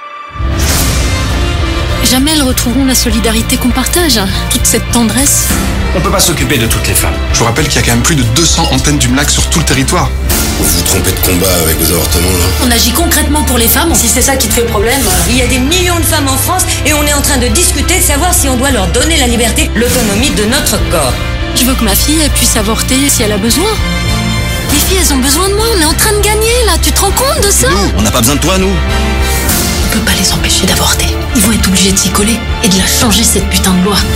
Jamais elles retrouveront la solidarité qu'on partage, toute cette tendresse. On peut pas s'occuper de toutes les femmes. Je vous rappelle qu'il y a quand même plus de 200 antennes du MLAC sur tout le territoire. Vous vous trompez de combat avec vos avortements, là. On agit concrètement pour les femmes. Si c'est ça qui te fait problème, il y a des millions de femmes en France et on est en train de discuter de savoir si on doit leur donner la liberté, l'autonomie de notre corps. Je veux que ma fille elle puisse avorter si elle a besoin. Les filles, elles ont besoin de moi. On est en train de gagner, là. Tu te rends compte de ça ? Nous, on n'a pas besoin de toi, nous. On peut pas les empêcher d'avorter. Ils vont être obligés de s'y coller et de la changer, cette putain de loi.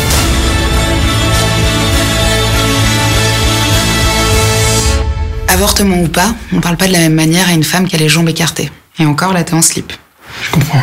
Avortement ou pas, on parle pas de la même manière à une femme qui a les jambes écartées. Et encore, là, t'es en slip. Je comprends.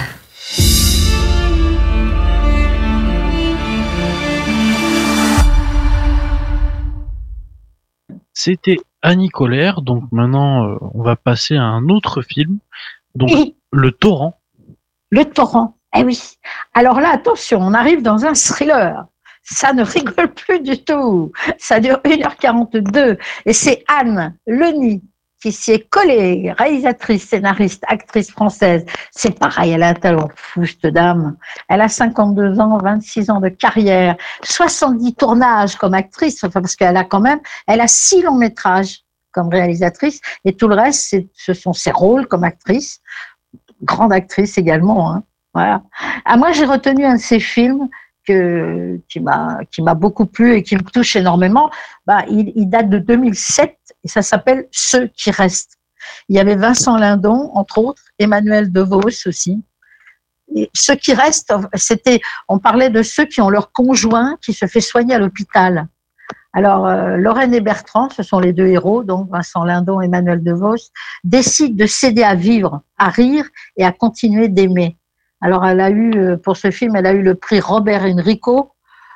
C'était Annie Colère, donc maintenant on va passer à un autre film, donc Le Torrent. Le Torrent, eh oui. Alors là, attention, on arrive dans un thriller. Ça ne rigole plus du tout. Ça dure 1h42. Et c'est Anne Leni qui s'y est collée, réalisatrice, scénariste, actrice française. C'est pareil, elle a un talent fou, cette dame. Elle a 52 ans, 26 ans de carrière, 70 tournages comme actrice, enfin parce qu'elle a quand même, elle a 6 longs métrages comme réalisatrice, et tout le reste, ce sont ses rôles comme actrice, grande actrice également. Hein. Voilà. Ah, moi, j'ai retenu un de ses films qui m'a beaucoup plu et qui me touche énormément. Il date de 2007 et ça s'appelle Ceux qui restent. Il y avait Vincent Lindon, entre autres, Emmanuel DeVos aussi. Et ceux qui restent, on parlait de ceux qui ont leur conjoint qui se fait soigner à l'hôpital. Alors, Lorraine et Bertrand, ce sont les 2 héros, donc Vincent Lindon et Emmanuel DeVos, décident de s'aider à vivre, à rire et à continuer d'aimer. Alors, elle a eu, pour ce film, elle a eu le prix Robert Enrico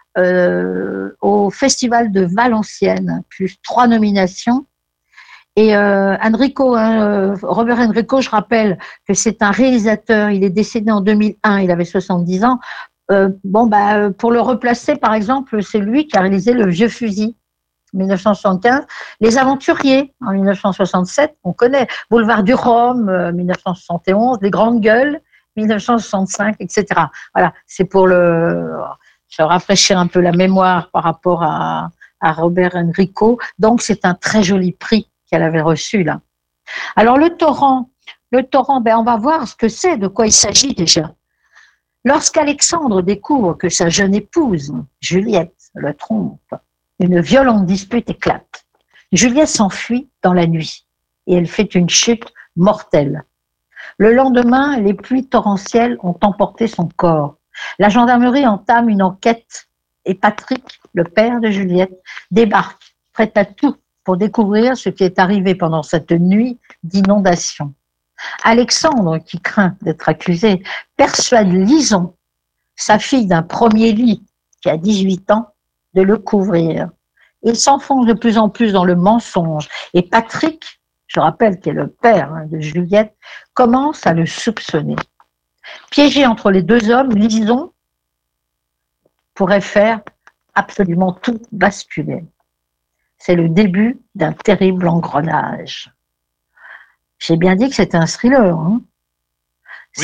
au Festival de Valenciennes, plus 3 nominations. Et Robert Enrico, je rappelle que c'est un réalisateur, il est décédé en 2001, il avait 70 ans. Pour le replacer, par exemple, c'est lui qui a réalisé Le Vieux Fusil, 1975, Les Aventuriers, en 1967, on connaît, Boulevard du Rhum, 1971, Les Grandes Gueules, 1965, etc. Voilà, c'est pour se rafraîchir un peu la mémoire par rapport à Robert Enrico. Donc, c'est un très joli prix qu'elle avait reçu là. Alors, le torrent, ben, on va voir ce que c'est, de quoi il s'agit déjà. Lorsqu'Alexandre découvre que sa jeune épouse, Juliette, le trompe, une violente dispute éclate. Juliette s'enfuit dans la nuit et elle fait une chute mortelle. Le lendemain, les pluies torrentielles ont emporté son corps. La gendarmerie entame une enquête et Patrick, le père de Juliette, débarque, prêt à tout pour découvrir ce qui est arrivé pendant cette nuit d'inondation. Alexandre, qui craint d'être accusé, persuade Lison, sa fille d'un premier lit, qui a 18 ans, de le couvrir. Il s'enfonce de plus en plus dans le mensonge. Et Patrick, je rappelle qu'il est le père de Juliette, commence à le soupçonner. Piégé entre les deux hommes, Lison pourrait faire absolument tout basculer. C'est le début d'un terrible engrenage. J'ai bien dit que c'était un thriller. Hein. Oui,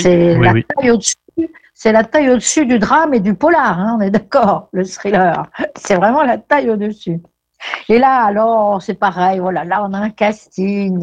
c'est la taille au-dessus du drame et du polar, hein, on est d'accord, le thriller. C'est vraiment la taille au-dessus. Et là, alors, c'est pareil, voilà, là, on a un casting,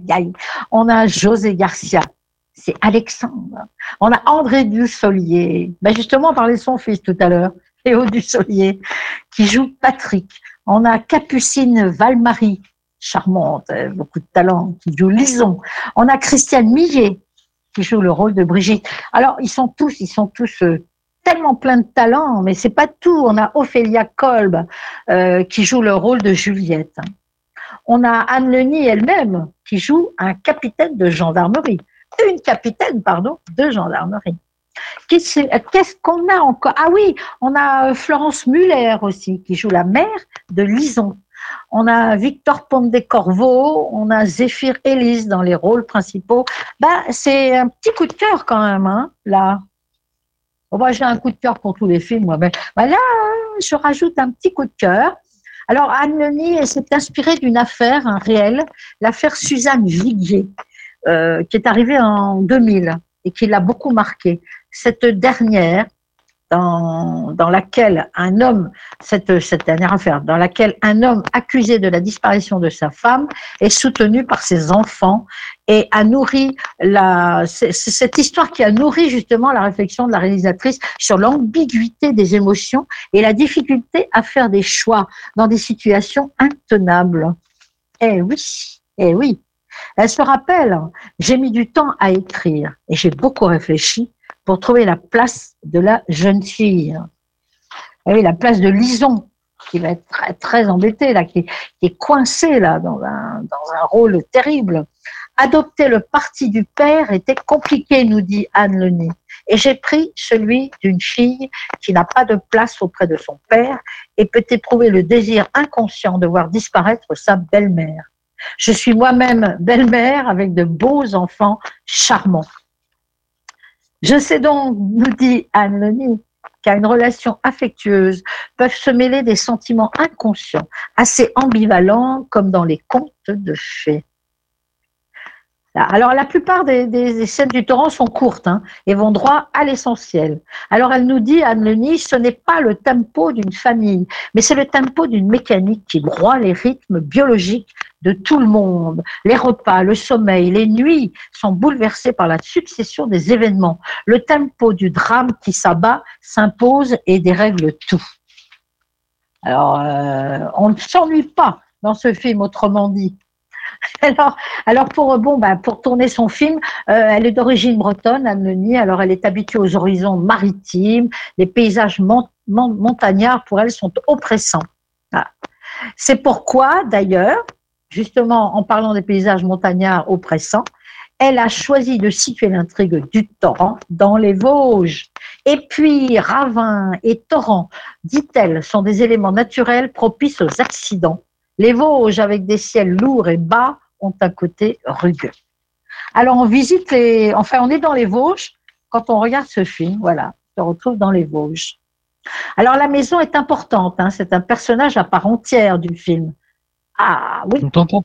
on a José Garcia, c'est Alexandre. On a André Dussolier, ben justement, on parlait de son fils tout à l'heure, Léo Dussolier, qui joue Patrick. On a Capucine Valmarie, charmante, beaucoup de talent, qui joue Lison. On a Christiane Millet, qui joue le rôle de Brigitte. Alors, ils sont tous tellement pleins de talent, mais c'est pas tout. On a Ophélia Kolb, qui joue le rôle de Juliette. On a Anne Leni elle-même, qui joue un capitaine de gendarmerie. Une capitaine, pardon, de gendarmerie. Qu'est-ce qu'on a encore? Ah oui, on a Florence Muller aussi, qui joue la mère de Lison. On a Victor Pondecorvo, on a Zéphyr Elise dans les rôles principaux. Ben, c'est un petit coup de cœur quand même, hein, là. Bon, moi, j'ai un coup de cœur pour tous les films, moi. Mais ben là, je rajoute un petit coup de cœur. Alors, Anne Leni s'est inspirée d'une affaire réelle, l'affaire Suzanne Viguier, qui est arrivée en 2000 et qui l'a beaucoup marquée. Cette dernière, dans laquelle un homme, cette dernière affaire, dans laquelle un homme accusé de la disparition de sa femme est soutenu par ses enfants et a nourri c'est cette histoire qui a nourri justement la réflexion de la réalisatrice sur l'ambiguïté des émotions et la difficulté à faire des choix dans des situations intenables. Eh oui. Elle se rappelle, j'ai mis du temps à écrire et j'ai beaucoup réfléchi pour trouver la place de la jeune fille. Et oui, la place de Lison, qui va être très, très embêtée, là, qui est coincée là, dans un rôle terrible. Adopter le parti du père était compliqué, nous dit Anne Leni. Et j'ai pris celui d'une fille qui n'a pas de place auprès de son père et peut éprouver le désir inconscient de voir disparaître sa belle-mère. Je suis moi-même belle-mère avec de beaux enfants charmants. Je sais donc, nous dit Anne Leni, qu'à une relation affectueuse peuvent se mêler des sentiments inconscients, assez ambivalents comme dans les contes de fées. Alors, la plupart des scènes du torrent sont courtes et vont droit à l'essentiel. Alors, elle nous dit, Anne Leni, ce n'est pas le tempo d'une famille, mais c'est le tempo d'une mécanique qui broie les rythmes biologiques de tout le monde. Les repas, le sommeil, les nuits sont bouleversés par la succession des événements. Le tempo du drame qui s'abat s'impose et dérègle tout. Alors, on ne s'ennuie pas dans ce film, autrement dit. Alors pour tourner son film, elle est d'origine bretonne, Anne Leni. Alors elle est habituée aux horizons maritimes, les paysages montagnards pour elle sont oppressants. Voilà. C'est pourquoi d'ailleurs, justement en parlant des paysages montagnards oppressants, elle a choisi de situer l'intrigue du torrent dans les Vosges. Et puis ravins et torrents, dit-elle, sont des éléments naturels propices aux accidents. Les Vosges, avec des ciels lourds et bas, ont un côté rugueux. Alors, on visite on est dans les Vosges quand on regarde ce film. Voilà, on se retrouve dans les Vosges. Alors, la maison est importante. C'est un personnage à part entière du film. Ah oui. On t'entend.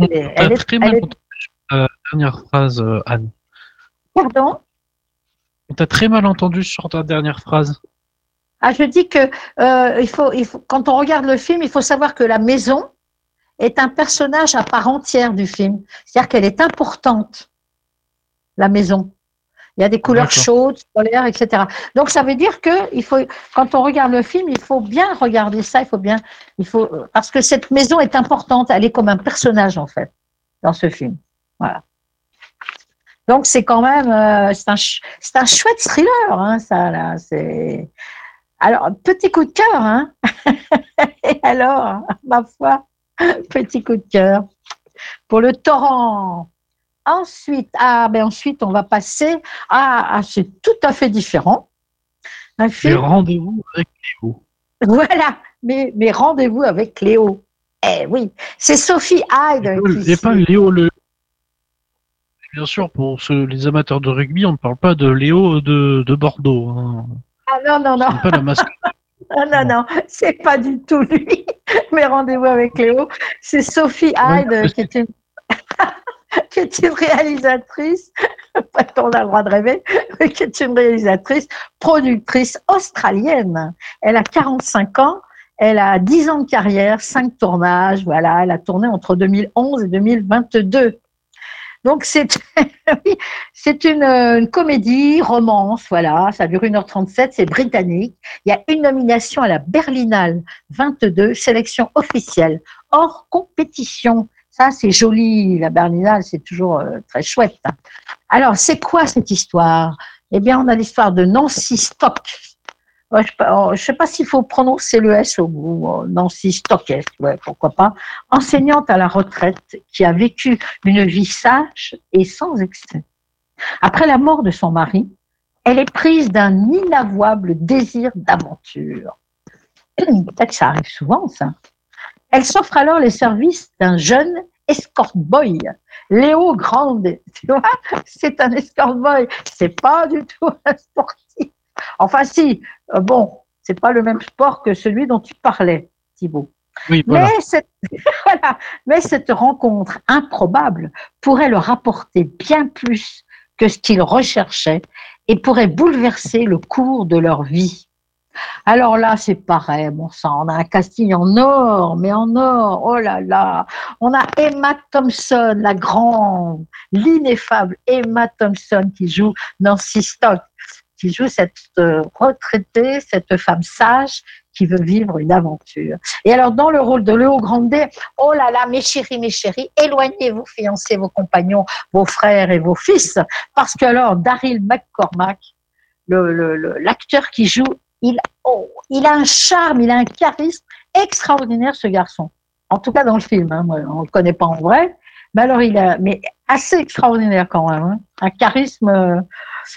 Dernière phrase, Anne. Pardon? On t'a très mal entendu sur ta dernière phrase. je dis que il faut, quand on regarde le film, il faut savoir que la maison est un personnage à part entière du film. C'est-à-dire qu'elle est importante, la maison. Il y a des couleurs chaudes, solaires, etc. Donc, ça veut dire que quand on regarde le film, il faut bien regarder ça, parce que cette maison est importante, elle est comme un personnage, en fait, dans ce film. Voilà. Donc, c'est quand même, c'est un chouette thriller, hein, ça, là, c'est... Alors, petit coup de cœur, hein. Et alors, ma foi, petit coup de cœur pour le torrent. Ensuite, on va passer à c'est tout à fait différent. Un film. Les rendez-vous avec Léo. Voilà, mes rendez-vous avec Léo. Eh oui, c'est Sophie Hyde. Et pas Léo le. Bien sûr, pour les amateurs de rugby, on ne parle pas de Léo de Bordeaux. Hein. Ah non. C'est pas la mascotte. Non, c'est pas du tout lui. Mes rendez-vous avec Léo, c'est Sophie Hyde qui est une. qui est une réalisatrice, on a le droit de rêver, qui est une réalisatrice, productrice australienne. Elle a 45 ans, elle a 10 ans de carrière, 5 tournages, voilà, elle a tourné entre 2011 et 2022. Donc c'est une comédie, romance, voilà, ça dure 1h37, c'est britannique. Il y a une nomination à la Berlinale 22, sélection officielle, hors compétition. Ça, c'est joli, la Berlinale, c'est toujours très chouette. Alors, c'est quoi cette histoire? Eh bien, on a l'histoire de Nancy Stock. Je ne sais pas s'il faut prononcer le S au bout. Nancy Stock, ouais, pourquoi pas. Enseignante à la retraite qui a vécu une vie sage et sans excès. Après la mort de son mari, elle est prise d'un inavouable désir d'aventure. Peut-être que ça arrive souvent, ça. Elle s'offre alors les services d'un jeune escort boy, Léo Grande. Tu vois, c'est un escort boy. C'est pas du tout un sportif. Enfin, si, bon, c'est pas le même sport que celui dont tu parlais, Thibaut. Oui, voilà. Mais cette rencontre improbable pourrait leur apporter bien plus que ce qu'ils recherchaient et pourrait bouleverser le cours de leur vie. Alors là, c'est pareil, bon sang, on a un casting en or, mais en or, oh là là. On a Emma Thompson, la grande, l'ineffable Emma Thompson qui joue Nancy Stock, qui joue cette retraitée, cette femme sage qui veut vivre une aventure. Et alors, dans le rôle de Léo Grande, oh là là, mes chéris, éloignez vos fiancés, vos compagnons, vos frères et vos fils, parce que alors, Daryl McCormack, l'acteur qui joue, il a un charme, il a un charisme extraordinaire, ce garçon. En tout cas, dans le film, hein, on ne le connaît pas en vrai, mais alors mais assez extraordinaire quand même, hein. Un charisme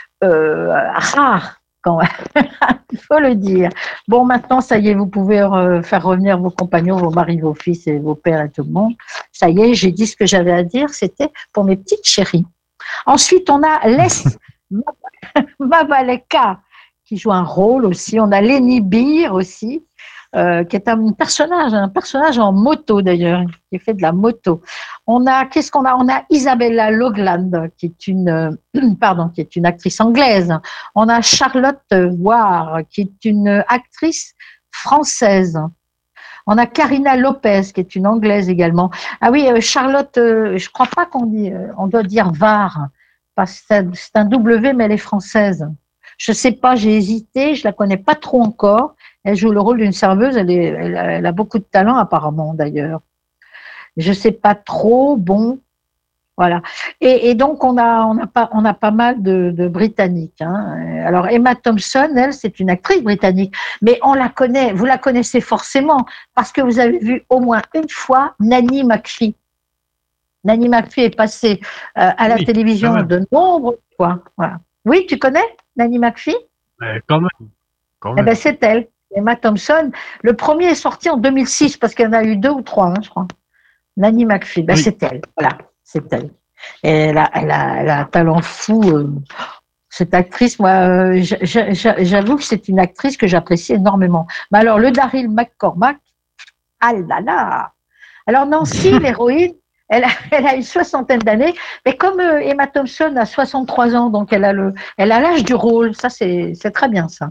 rare quand même, il faut le dire. Bon, maintenant, ça y est, vous pouvez faire revenir vos compagnons, vos maris, vos fils et vos pères et tout le monde. Ça y est, j'ai dit ce que j'avais à dire, c'était pour mes petites chéries. Ensuite, on a Les Mabaleka, qui joue un rôle aussi. On a Lenny Beer aussi, qui est un personnage en moto d'ailleurs, qui fait de la moto. Qu'est-ce qu'on a? On a Isabella Loughlin, qui est une actrice anglaise. On a Charlotte Ward, qui est une actrice française. On a Karina Lopez, qui est une anglaise également. Ah oui, Charlotte, je crois pas on doit dire Var, parce que c'est un W, mais elle est française. Je sais pas, j'ai hésité, je la connais pas trop encore. Elle joue le rôle d'une serveuse, elle a beaucoup de talent apparemment d'ailleurs. Je sais pas trop, bon, voilà. Et donc on a pas mal de Britanniques. Hein. Alors Emma Thompson, elle, c'est une actrice britannique, mais on la connaît, vous la connaissez forcément parce que vous avez vu au moins une fois Nanny McPhee. Nanny McPhee est passée à la télévision de nombreuses fois. Voilà. Oui, tu connais Nanny McPhee? Quand même. Eh ben, c'est elle, Emma Thompson. Le premier est sorti en 2006 parce qu'il y en a eu 2 ou 3, hein, je crois. Nanny McPhee, ben, c'est elle. Voilà, c'est elle. Et elle a un talent fou. Cette actrice, moi, j'avoue que c'est une actrice que j'apprécie énormément. Mais alors, le Daryl McCormack, ah là là. Alors Nancy, l'héroïne, elle a une 60aine d'années, mais comme Emma Thompson a 63 ans, donc elle a l'âge du rôle, ça c'est très bien ça.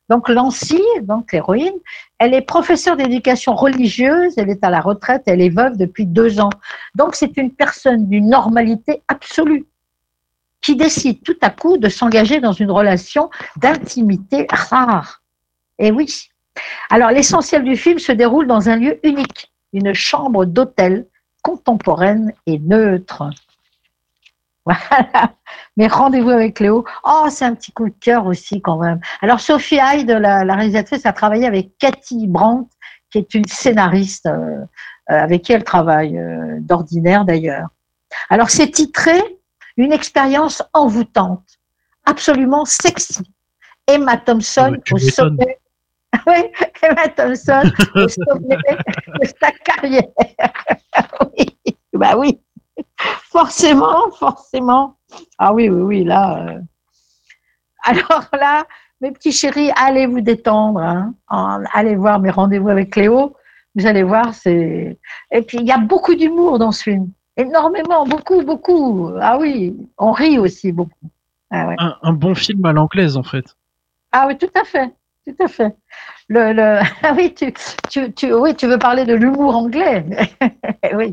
Donc Nancy, donc l'héroïne, elle est professeure d'éducation religieuse, elle est à la retraite, elle est veuve depuis 2 ans. Donc c'est une personne d'une normalité absolue qui décide tout à coup de s'engager dans une relation d'intimité rare. Et oui. Alors l'essentiel du film se déroule dans un lieu unique, une chambre d'hôtel contemporaine et neutre. Voilà, mais Rendez-vous avec Léo, oh, c'est un petit coup de cœur aussi quand même. Alors Sophie Hyde, la réalisatrice, a travaillé avec Cathy Brandt, qui est une scénariste avec qui elle travaille, d'ordinaire d'ailleurs. Alors c'est titré « Une expérience envoûtante, absolument sexy ». Emma Thompson au sommet. Oui, Emma Thompson au sommet de sa carrière. Oui, bah oui. Forcément. Ah oui, là. Alors là, mes petits chéris, allez vous détendre. Hein. Allez voir mes Rendez-vous avec Léo. Vous allez voir, c'est. Et puis, il y a beaucoup d'humour dans ce film. Énormément, beaucoup. Ah oui, on rit aussi beaucoup. Ah ouais. Un bon film à l'anglaise, en fait. Ah oui, tout à fait. Ah oui, tu veux parler de l'humour anglais. Oui.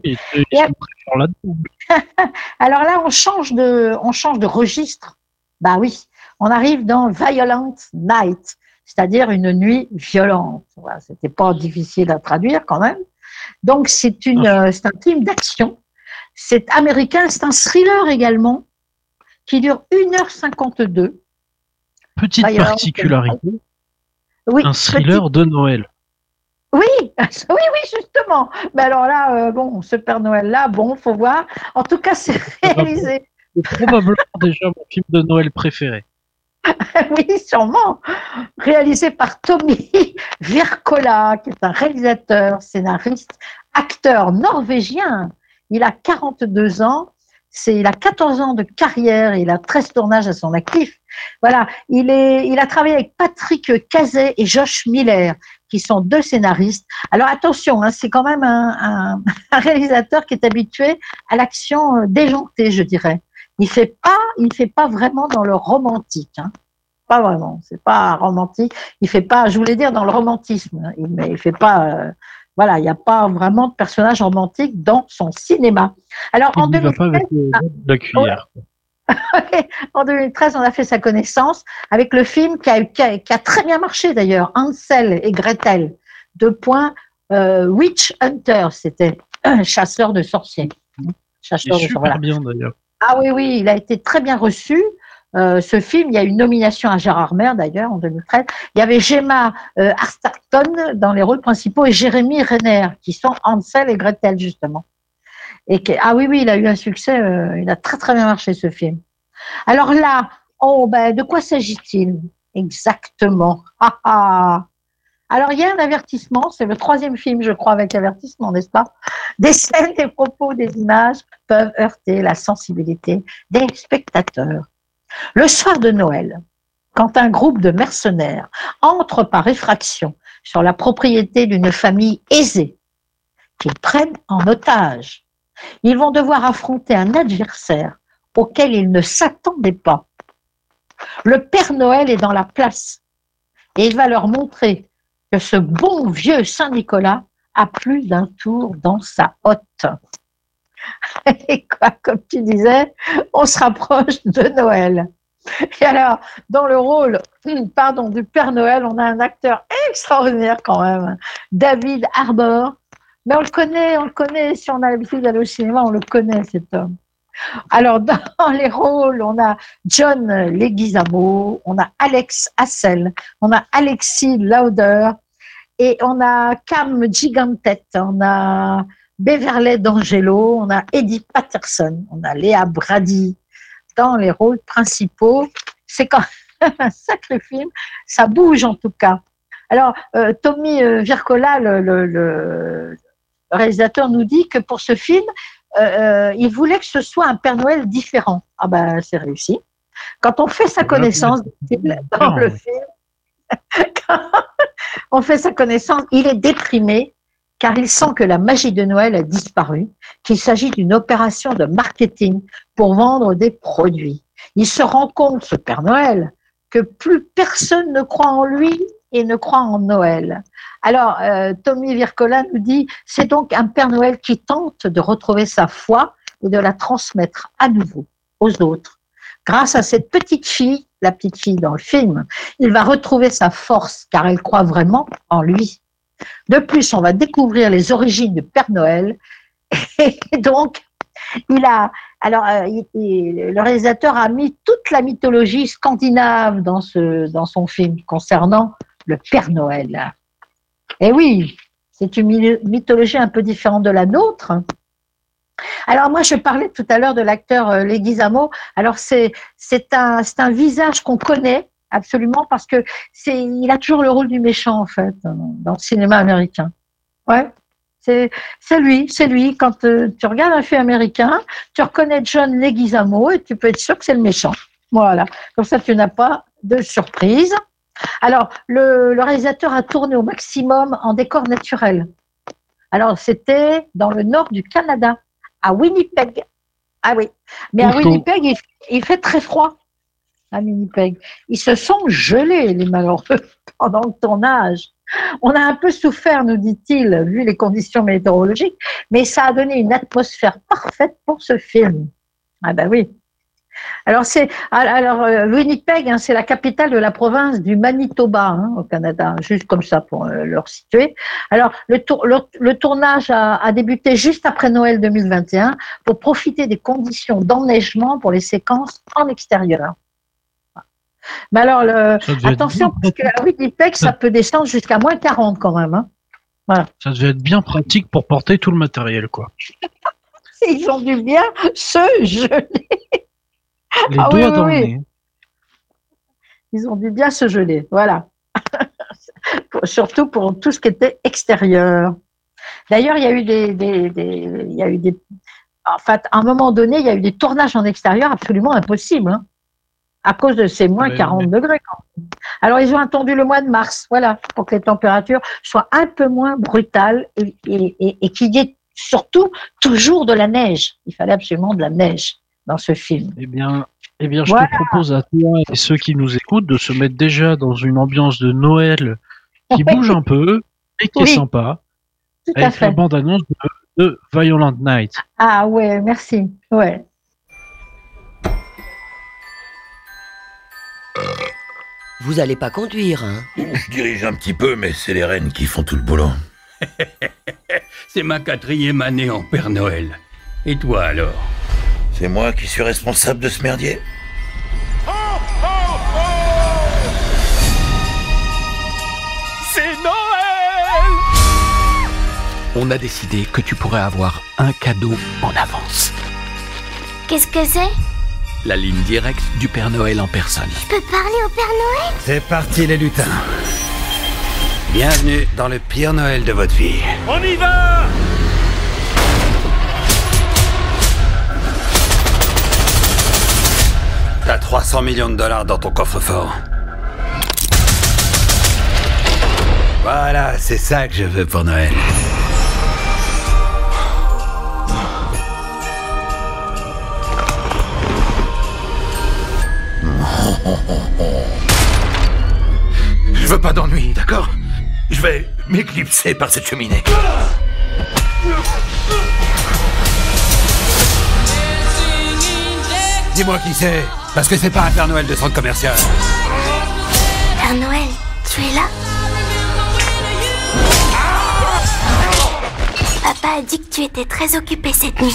Alors là, on change de registre. Bah oui, on arrive dans Violent Night, c'est-à-dire une nuit violente. Voilà, c'était pas difficile à traduire quand même. Donc c'est un film d'action. C'est américain, c'est un thriller également qui dure 1h52. Petite particularité. Oui, un thriller de Noël. Oui, justement. Mais alors là, ce Père Noël-là, faut voir. En tout cas, c'est réalisé. C'est probablement déjà mon film de Noël préféré. Oui, sûrement. Réalisé par Tommy Wirkola, qui est un réalisateur, scénariste, acteur norvégien. Il a 42 ans. Il a 14 ans de carrière, il a 13 tournages à son actif. Voilà, il a travaillé avec Patrick Cazet et Josh Miller, qui sont 2 scénaristes. Alors attention, hein, c'est quand même un réalisateur qui est habitué à l'action déjantée, je dirais. Il fait pas vraiment dans le romantique, hein. Pas vraiment, c'est pas romantique. Il fait pas, je voulais dire dans le romantisme, hein, mais il fait pas. Voilà, il n'y a pas vraiment de personnage romantique dans son cinéma. Alors, en 2013, la cuillère. En 2013, on a fait sa connaissance avec le film qui a très bien marché d'ailleurs, Hansel et Gretel. Witch Hunter, c'était chasseur de sorciers. Chasseur de sorciers. Bien d'ailleurs. Ah oui, il a été très bien reçu. Ce film, il y a une nomination à Gérard Mer d'ailleurs en 2013. Il y avait Gemma Arterton dans les rôles principaux et Jérémy Renner qui sont Hansel et Gretel justement. Oui, il a eu un succès, il a très très bien marché ce film. Alors là, de quoi s'agit-il exactement? Alors il y a un avertissement, c'est le 3e film je crois avec avertissement, n'est-ce pas? Des scènes, des propos, des images peuvent heurter la sensibilité des spectateurs. Le soir de Noël, quand un groupe de mercenaires entre par effraction sur la propriété d'une famille aisée, qu'ils prennent en otage, ils vont devoir affronter un adversaire auquel ils ne s'attendaient pas. Le Père Noël est dans la place et il va leur montrer que ce bon vieux Saint-Nicolas a plus d'un tour dans sa hotte. Et quoi, comme tu disais, on se rapproche de Noël. Et alors, dans le rôle du Père Noël, on a un acteur extraordinaire quand même, David Harbour. Mais on le connaît, si on a l'habitude d'aller au cinéma, on le connaît cet homme. Alors, dans les rôles, on a John Leguizamo, on a Alex Hassel, on a Alexis Lauder, et on a Cam Gigantet, on a Beverly D'Angelo, on a Eddie Patterson, on a Léa Brady dans les rôles principaux. C'est quand même un sacré film, ça bouge en tout cas. Alors, Tommy Wirkola, le réalisateur, nous dit que pour ce film, il voulait que ce soit un Père Noël différent. Ah ben, c'est réussi. Quand on fait sa connaissance dans le film, quand on fait sa connaissance, il est déprimé car il sent que la magie de Noël a disparu, qu'il s'agit d'une opération de marketing pour vendre des produits. Il se rend compte, ce Père Noël, que plus personne ne croit en lui et ne croit en Noël. Alors, Tommy Wirkola nous dit, c'est donc un Père Noël qui tente de retrouver sa foi et de la transmettre à nouveau aux autres. Grâce à cette petite fille, la petite fille dans le film, il va retrouver sa force car elle croit vraiment en lui. De plus, on va découvrir les origines du Père Noël. Et donc, le réalisateur a mis toute la mythologie scandinave dans son film concernant le Père Noël. Et oui, c'est une mythologie un peu différente de la nôtre. Alors moi, je parlais tout à l'heure de l'acteur Leguizamo. Alors c'est un visage qu'on connaît absolument parce que il a toujours le rôle du méchant en fait dans le cinéma américain. Ouais, c'est lui. Quand tu regardes un film américain, tu reconnais John Leguizamo et tu peux être sûr que c'est le méchant. Voilà, comme ça tu n'as pas de surprise. Alors le réalisateur a tourné au maximum en décor naturel. Alors c'était dans le nord du Canada. À Winnipeg. Ah oui. Mais à Winnipeg, il fait très froid. À Winnipeg. Ils se sont gelés, les malheureux, pendant le tournage. On a un peu souffert, nous dit-il, vu les conditions météorologiques, mais ça a donné une atmosphère parfaite pour ce film. Ah ben oui. Alors Winnipeg, c'est la capitale de la province du Manitoba au Canada, juste comme ça pour le resituer. Alors le tournage a débuté juste après Noël 2021 pour profiter des conditions d'enneigement pour les séquences en extérieur. Mais alors attention parce qu'à Winnipeg ça peut descendre jusqu'à moins 40 quand même. Voilà. Ça devait être bien pratique pour porter tout le matériel quoi. Ils ont dû bien se geler. Les doigts dans le nez. Ils ont dû bien se geler, voilà. Surtout pour tout ce qui était extérieur. D'ailleurs, il y a eu en fait, à un moment donné, il y a eu des tournages en extérieur absolument impossibles, à cause de ces moins 40 degrés. Alors, ils ont attendu le mois de mars, voilà, pour que les températures soient un peu moins brutales et qu'il y ait surtout toujours de la neige. Il fallait absolument de la neige dans ce film. Eh bien, je te propose à toi et ceux qui nous écoutent de se mettre déjà dans une ambiance de Noël qui bouge un peu et qui est sympa, avec la bande-annonce de Violent Night. Ah ouais, merci. Ouais. Vous allez pas conduire, hein? Je dirige un petit peu, mais c'est les rennes qui font tout le boulot. C'est ma 4e année en Père Noël. Et toi alors? C'est moi qui suis responsable de ce merdier. C'est Noël! On a décidé que tu pourrais avoir un cadeau en avance. Qu'est-ce que c'est? La ligne directe du Père Noël en personne. Je peux parler au Père Noël? C'est parti les lutins. Bienvenue dans le pire Noël de votre vie. On y va! T'as 300 millions de dollars dans ton coffre-fort. Voilà, c'est ça que je veux pour Noël. Je veux pas d'ennui, d'accord? Je vais m'éclipser par cette cheminée. Dis-moi qui c'est, parce que c'est pas un Père Noël de centre commercial. Père Noël, tu es là? Papa a dit que tu étais très occupé cette nuit.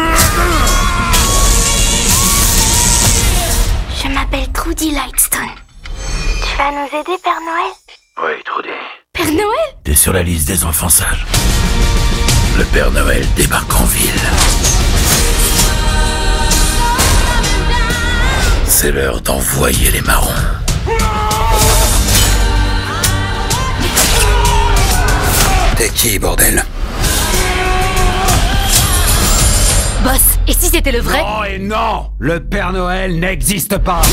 Je m'appelle Trudy Lightstone. Tu vas nous aider, Père Noël? Oui, Trudy. Père Noël? T'es sur la liste des enfants sages. Le Père Noël débarque en ville. C'est l'heure d'envoyer les marrons. T'es qui, bordel? Boss, et si c'était le vrai? Non et non! Le Père Noël n'existe pas!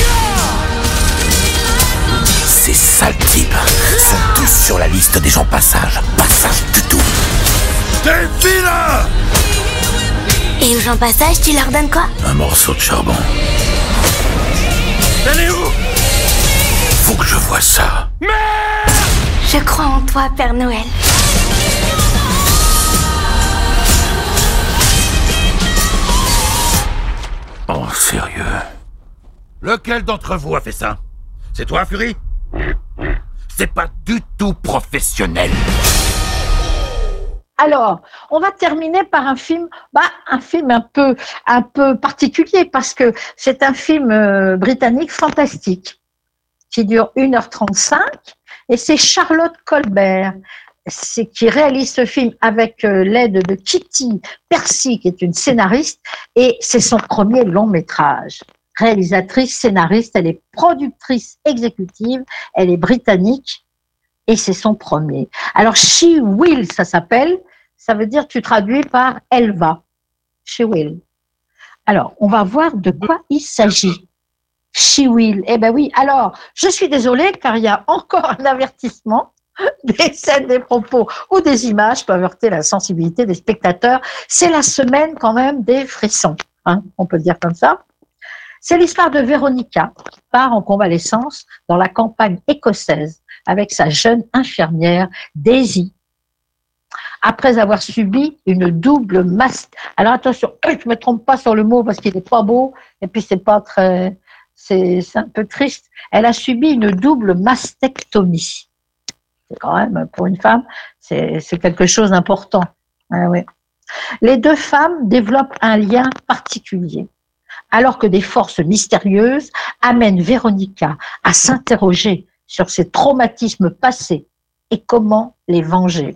Ces sales types sont tous sur la liste des gens passage. Passage du tout. Défile! Et aux gens passage, tu leur donnes quoi? Un morceau de charbon. Elle est où? faut que je voie ça. Je crois en toi, Père Noël. Oh, sérieux? Lequel d'entre vous a fait ça? C'est toi, Fury? C'est pas du tout professionnel. Alors, on va terminer par un film un peu particulier parce que c'est un film britannique fantastique qui dure 1h35 et c'est Charlotte Colbert qui réalise ce film avec l'aide de Kitty Percy, qui est une scénariste, et c'est son premier long métrage. Réalisatrice, scénariste, elle est productrice exécutive, elle est britannique et c'est son premier. Alors, She Will, ça s'appelle, ça veut dire, tu traduis par elle va. She Will. Alors, on va voir de quoi il s'agit. She Will. Eh ben oui, alors, je suis désolée car il y a encore un avertissement. Des scènes, des propos ou des images peuvent heurter la sensibilité des spectateurs. C'est la semaine quand même des frissons, hein, on peut le dire comme ça. C'est l'histoire de Véronica qui part en convalescence dans la campagne écossaise avec sa jeune infirmière Daisy. Après avoir subi une double alors attention, je me trompe pas sur le mot parce qu'il n'est pas beau et puis c'est pas très, c'est un peu triste. Elle a subi une double mastectomie. C'est quand même, pour une femme, c'est quelque chose d'important. Ah, oui. Les deux femmes développent un lien particulier, alors que des forces mystérieuses amènent Véronica à s'interroger sur ses traumatismes passés et comment les venger.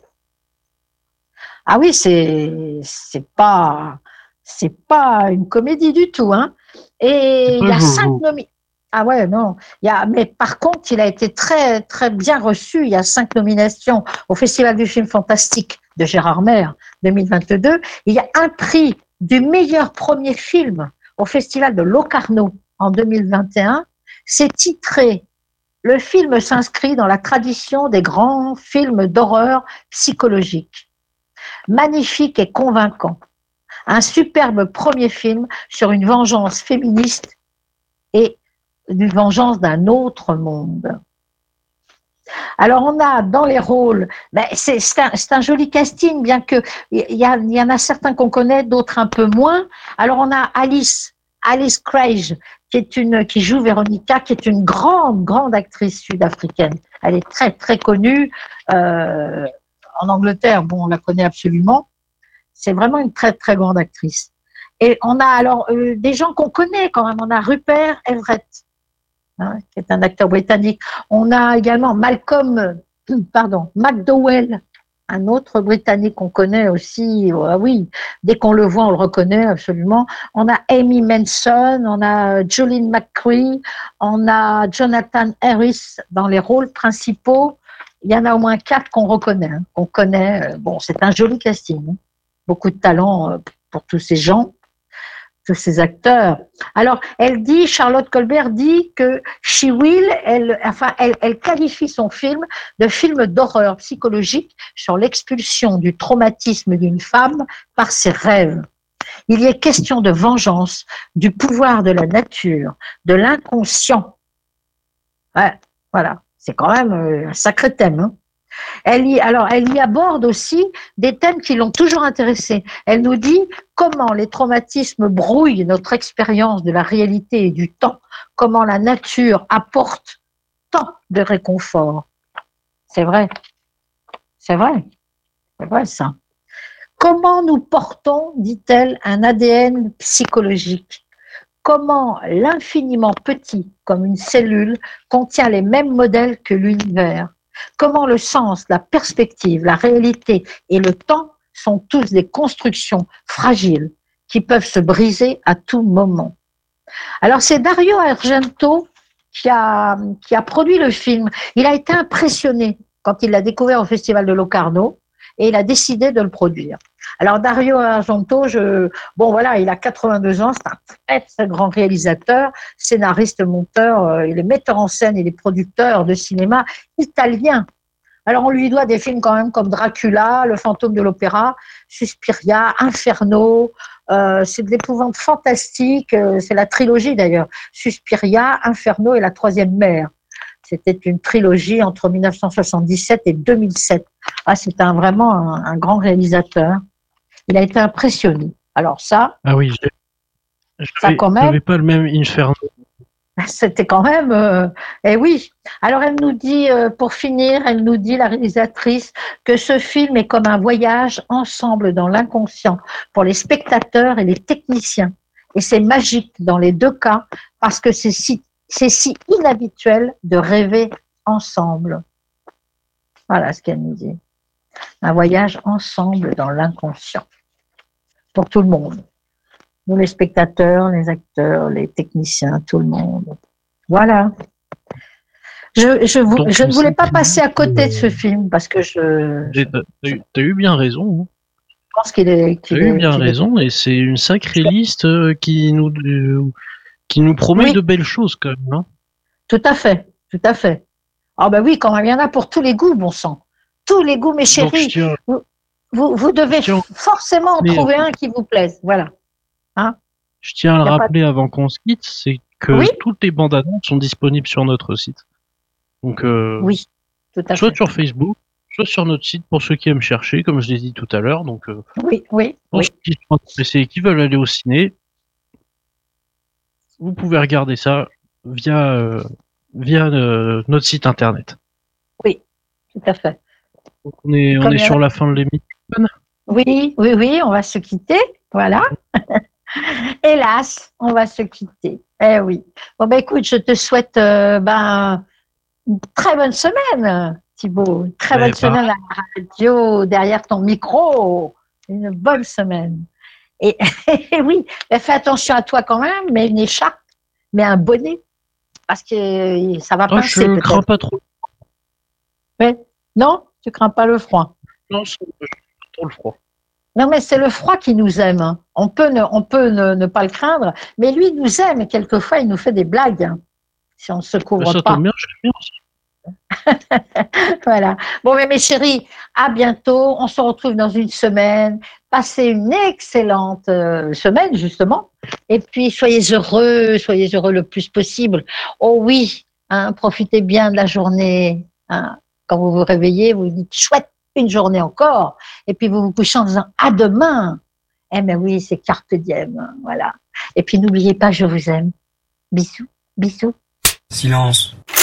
Ah oui, c'est pas une comédie du tout, hein. Et il y a 5 nominations. Ah ouais, non. Mais par contre, il a été très, très bien reçu. Il y a 5 nominations au Festival du film fantastique de Gérard Maire 2022. Il y a un prix du meilleur premier film au Festival de Locarno en 2021. C'est titré « Le film s'inscrit dans la tradition des grands films d'horreur psychologique. Magnifique et convaincant. Un superbe premier film sur une vengeance féministe et une vengeance d'un autre monde. » Alors on a dans les rôles, c'est un joli casting, bien que il y en a certains qu'on connaît, d'autres un peu moins. Alors on a Alice Craig qui joue Véronica, qui est une grande actrice sud-africaine. Elle est très très connue en Angleterre. Bon, on la connaît absolument. C'est vraiment une très très grande actrice. Et on a alors des gens qu'on connaît quand même. On a Rupert Everett, hein, qui est un acteur britannique. On a également Malcolm McDowell, un autre Britannique qu'on connaît aussi. Oui, dès qu'on le voit, on le reconnaît absolument. On a Amy Manson, on a Jolene McCree, on a Jonathan Harris dans les rôles principaux. Il y en a au moins 4 qu'on reconnaît, hein, qu'on connaît. Bon, c'est un joli casting, hein. Beaucoup de talent pour tous ces gens, tous ces acteurs. Alors, Charlotte Colbert dit que She Will, elle qualifie son film de film d'horreur psychologique sur l'expulsion du traumatisme d'une femme par ses rêves. Il y est question de vengeance, du pouvoir de la nature, de l'inconscient. Ouais, voilà, c'est quand même un sacré thème, hein. Elle y aborde aussi des thèmes qui l'ont toujours intéressée. Elle nous dit comment les traumatismes brouillent notre expérience de la réalité et du temps, comment la nature apporte tant de réconfort. C'est vrai ça. Comment nous portons, dit-elle, un ADN psychologique? Comment l'infiniment petit, comme une cellule, contient les mêmes modèles que l'univers? Comment le sens, la perspective, la réalité et le temps sont tous des constructions fragiles qui peuvent se briser à tout moment. Alors c'est Dario Argento qui a produit le film. Il a été impressionné quand il l'a découvert au Festival de Locarno et il a décidé de le produire. Alors Dario Argento, il a 82 ans, c'est un très très grand réalisateur, scénariste, monteur, il est metteur en scène, il est producteur de cinéma italien. Alors on lui doit des films quand même comme Dracula, Le fantôme de l'opéra, Suspiria, Inferno, c'est de l'épouvante fantastique, c'est la trilogie d'ailleurs, Suspiria, Inferno et La troisième mer. C'était une trilogie entre 1977 et 2007. Ah, c'est vraiment un grand réalisateur. Il a été impressionné. Alors ça... Ah oui, j'avais pas le même Inferno. C'était quand même... Eh oui. Alors elle nous dit, pour finir, elle nous dit, la réalisatrice, que ce film est comme un voyage ensemble dans l'inconscient pour les spectateurs et les techniciens. Et c'est magique dans les deux cas parce que c'est si inhabituel de rêver ensemble. Voilà ce qu'elle nous dit. Un voyage ensemble dans l'inconscient. Pour tout le monde. Nous, les spectateurs, les acteurs, les techniciens, tout le monde. Voilà. Je ne voulais pas passer à côté de ce film parce que T'as eu bien raison. Hein. Je pense qu'il est. T'as eu bien raison et c'est une sacrée liste qui nous promet de belles choses quand même. Hein. Tout à fait, tout à fait. Ah ben oui, quand même, il y en a pour tous les goûts, bon sang. Tous les goûts, mes chéris. Vous devez forcément en trouver un qui vous plaise. Voilà. Hein? Je tiens à le rappeler avant qu'on se quitte, c'est que toutes les bandes annonces sont disponibles sur notre site. Donc, oui, tout à fait. Soit sur Facebook, soit sur notre site pour ceux qui aiment chercher, comme je l'ai dit tout à l'heure. Donc, pour ceux qui sont intéressés et qui veulent aller au ciné, vous pouvez regarder ça via notre site internet. Oui, tout à fait. Donc, on est sur la fin de l'émission. Oui, on va se quitter. Voilà. Hélas, on va se quitter. Eh oui. Bon, ben écoute, je te souhaite une très bonne semaine, Thibaut. Une très bonne semaine à la radio, derrière ton micro. Une bonne semaine. Et oui, fais attention à toi quand même, mets une écharpe, mets un bonnet, parce que ça va passer. Je ne crains pas trop. Ouais. Non, tu crains pas le froid. Non, je crains trop le froid. Non, mais c'est le froid qui nous aime. Hein. On peut ne pas le craindre, mais lui, il nous aime et quelquefois, il nous fait des blagues. Hein, si on ne se couvre pas. Ça tombe bien, j'aime bien aussi. Voilà. Bon, mais mes chéris, à bientôt. On se retrouve dans une semaine. Passez une excellente semaine, justement. Et puis, soyez heureux le plus possible. Oh oui, hein, profitez bien de la journée. Hein. Quand vous vous réveillez, vous vous dites chouette. Une journée encore, et puis vous vous couchez en disant à demain. Eh bien oui, c'est carpe diem, voilà. Et puis n'oubliez pas, je vous aime. Bisous, bisous. Silence.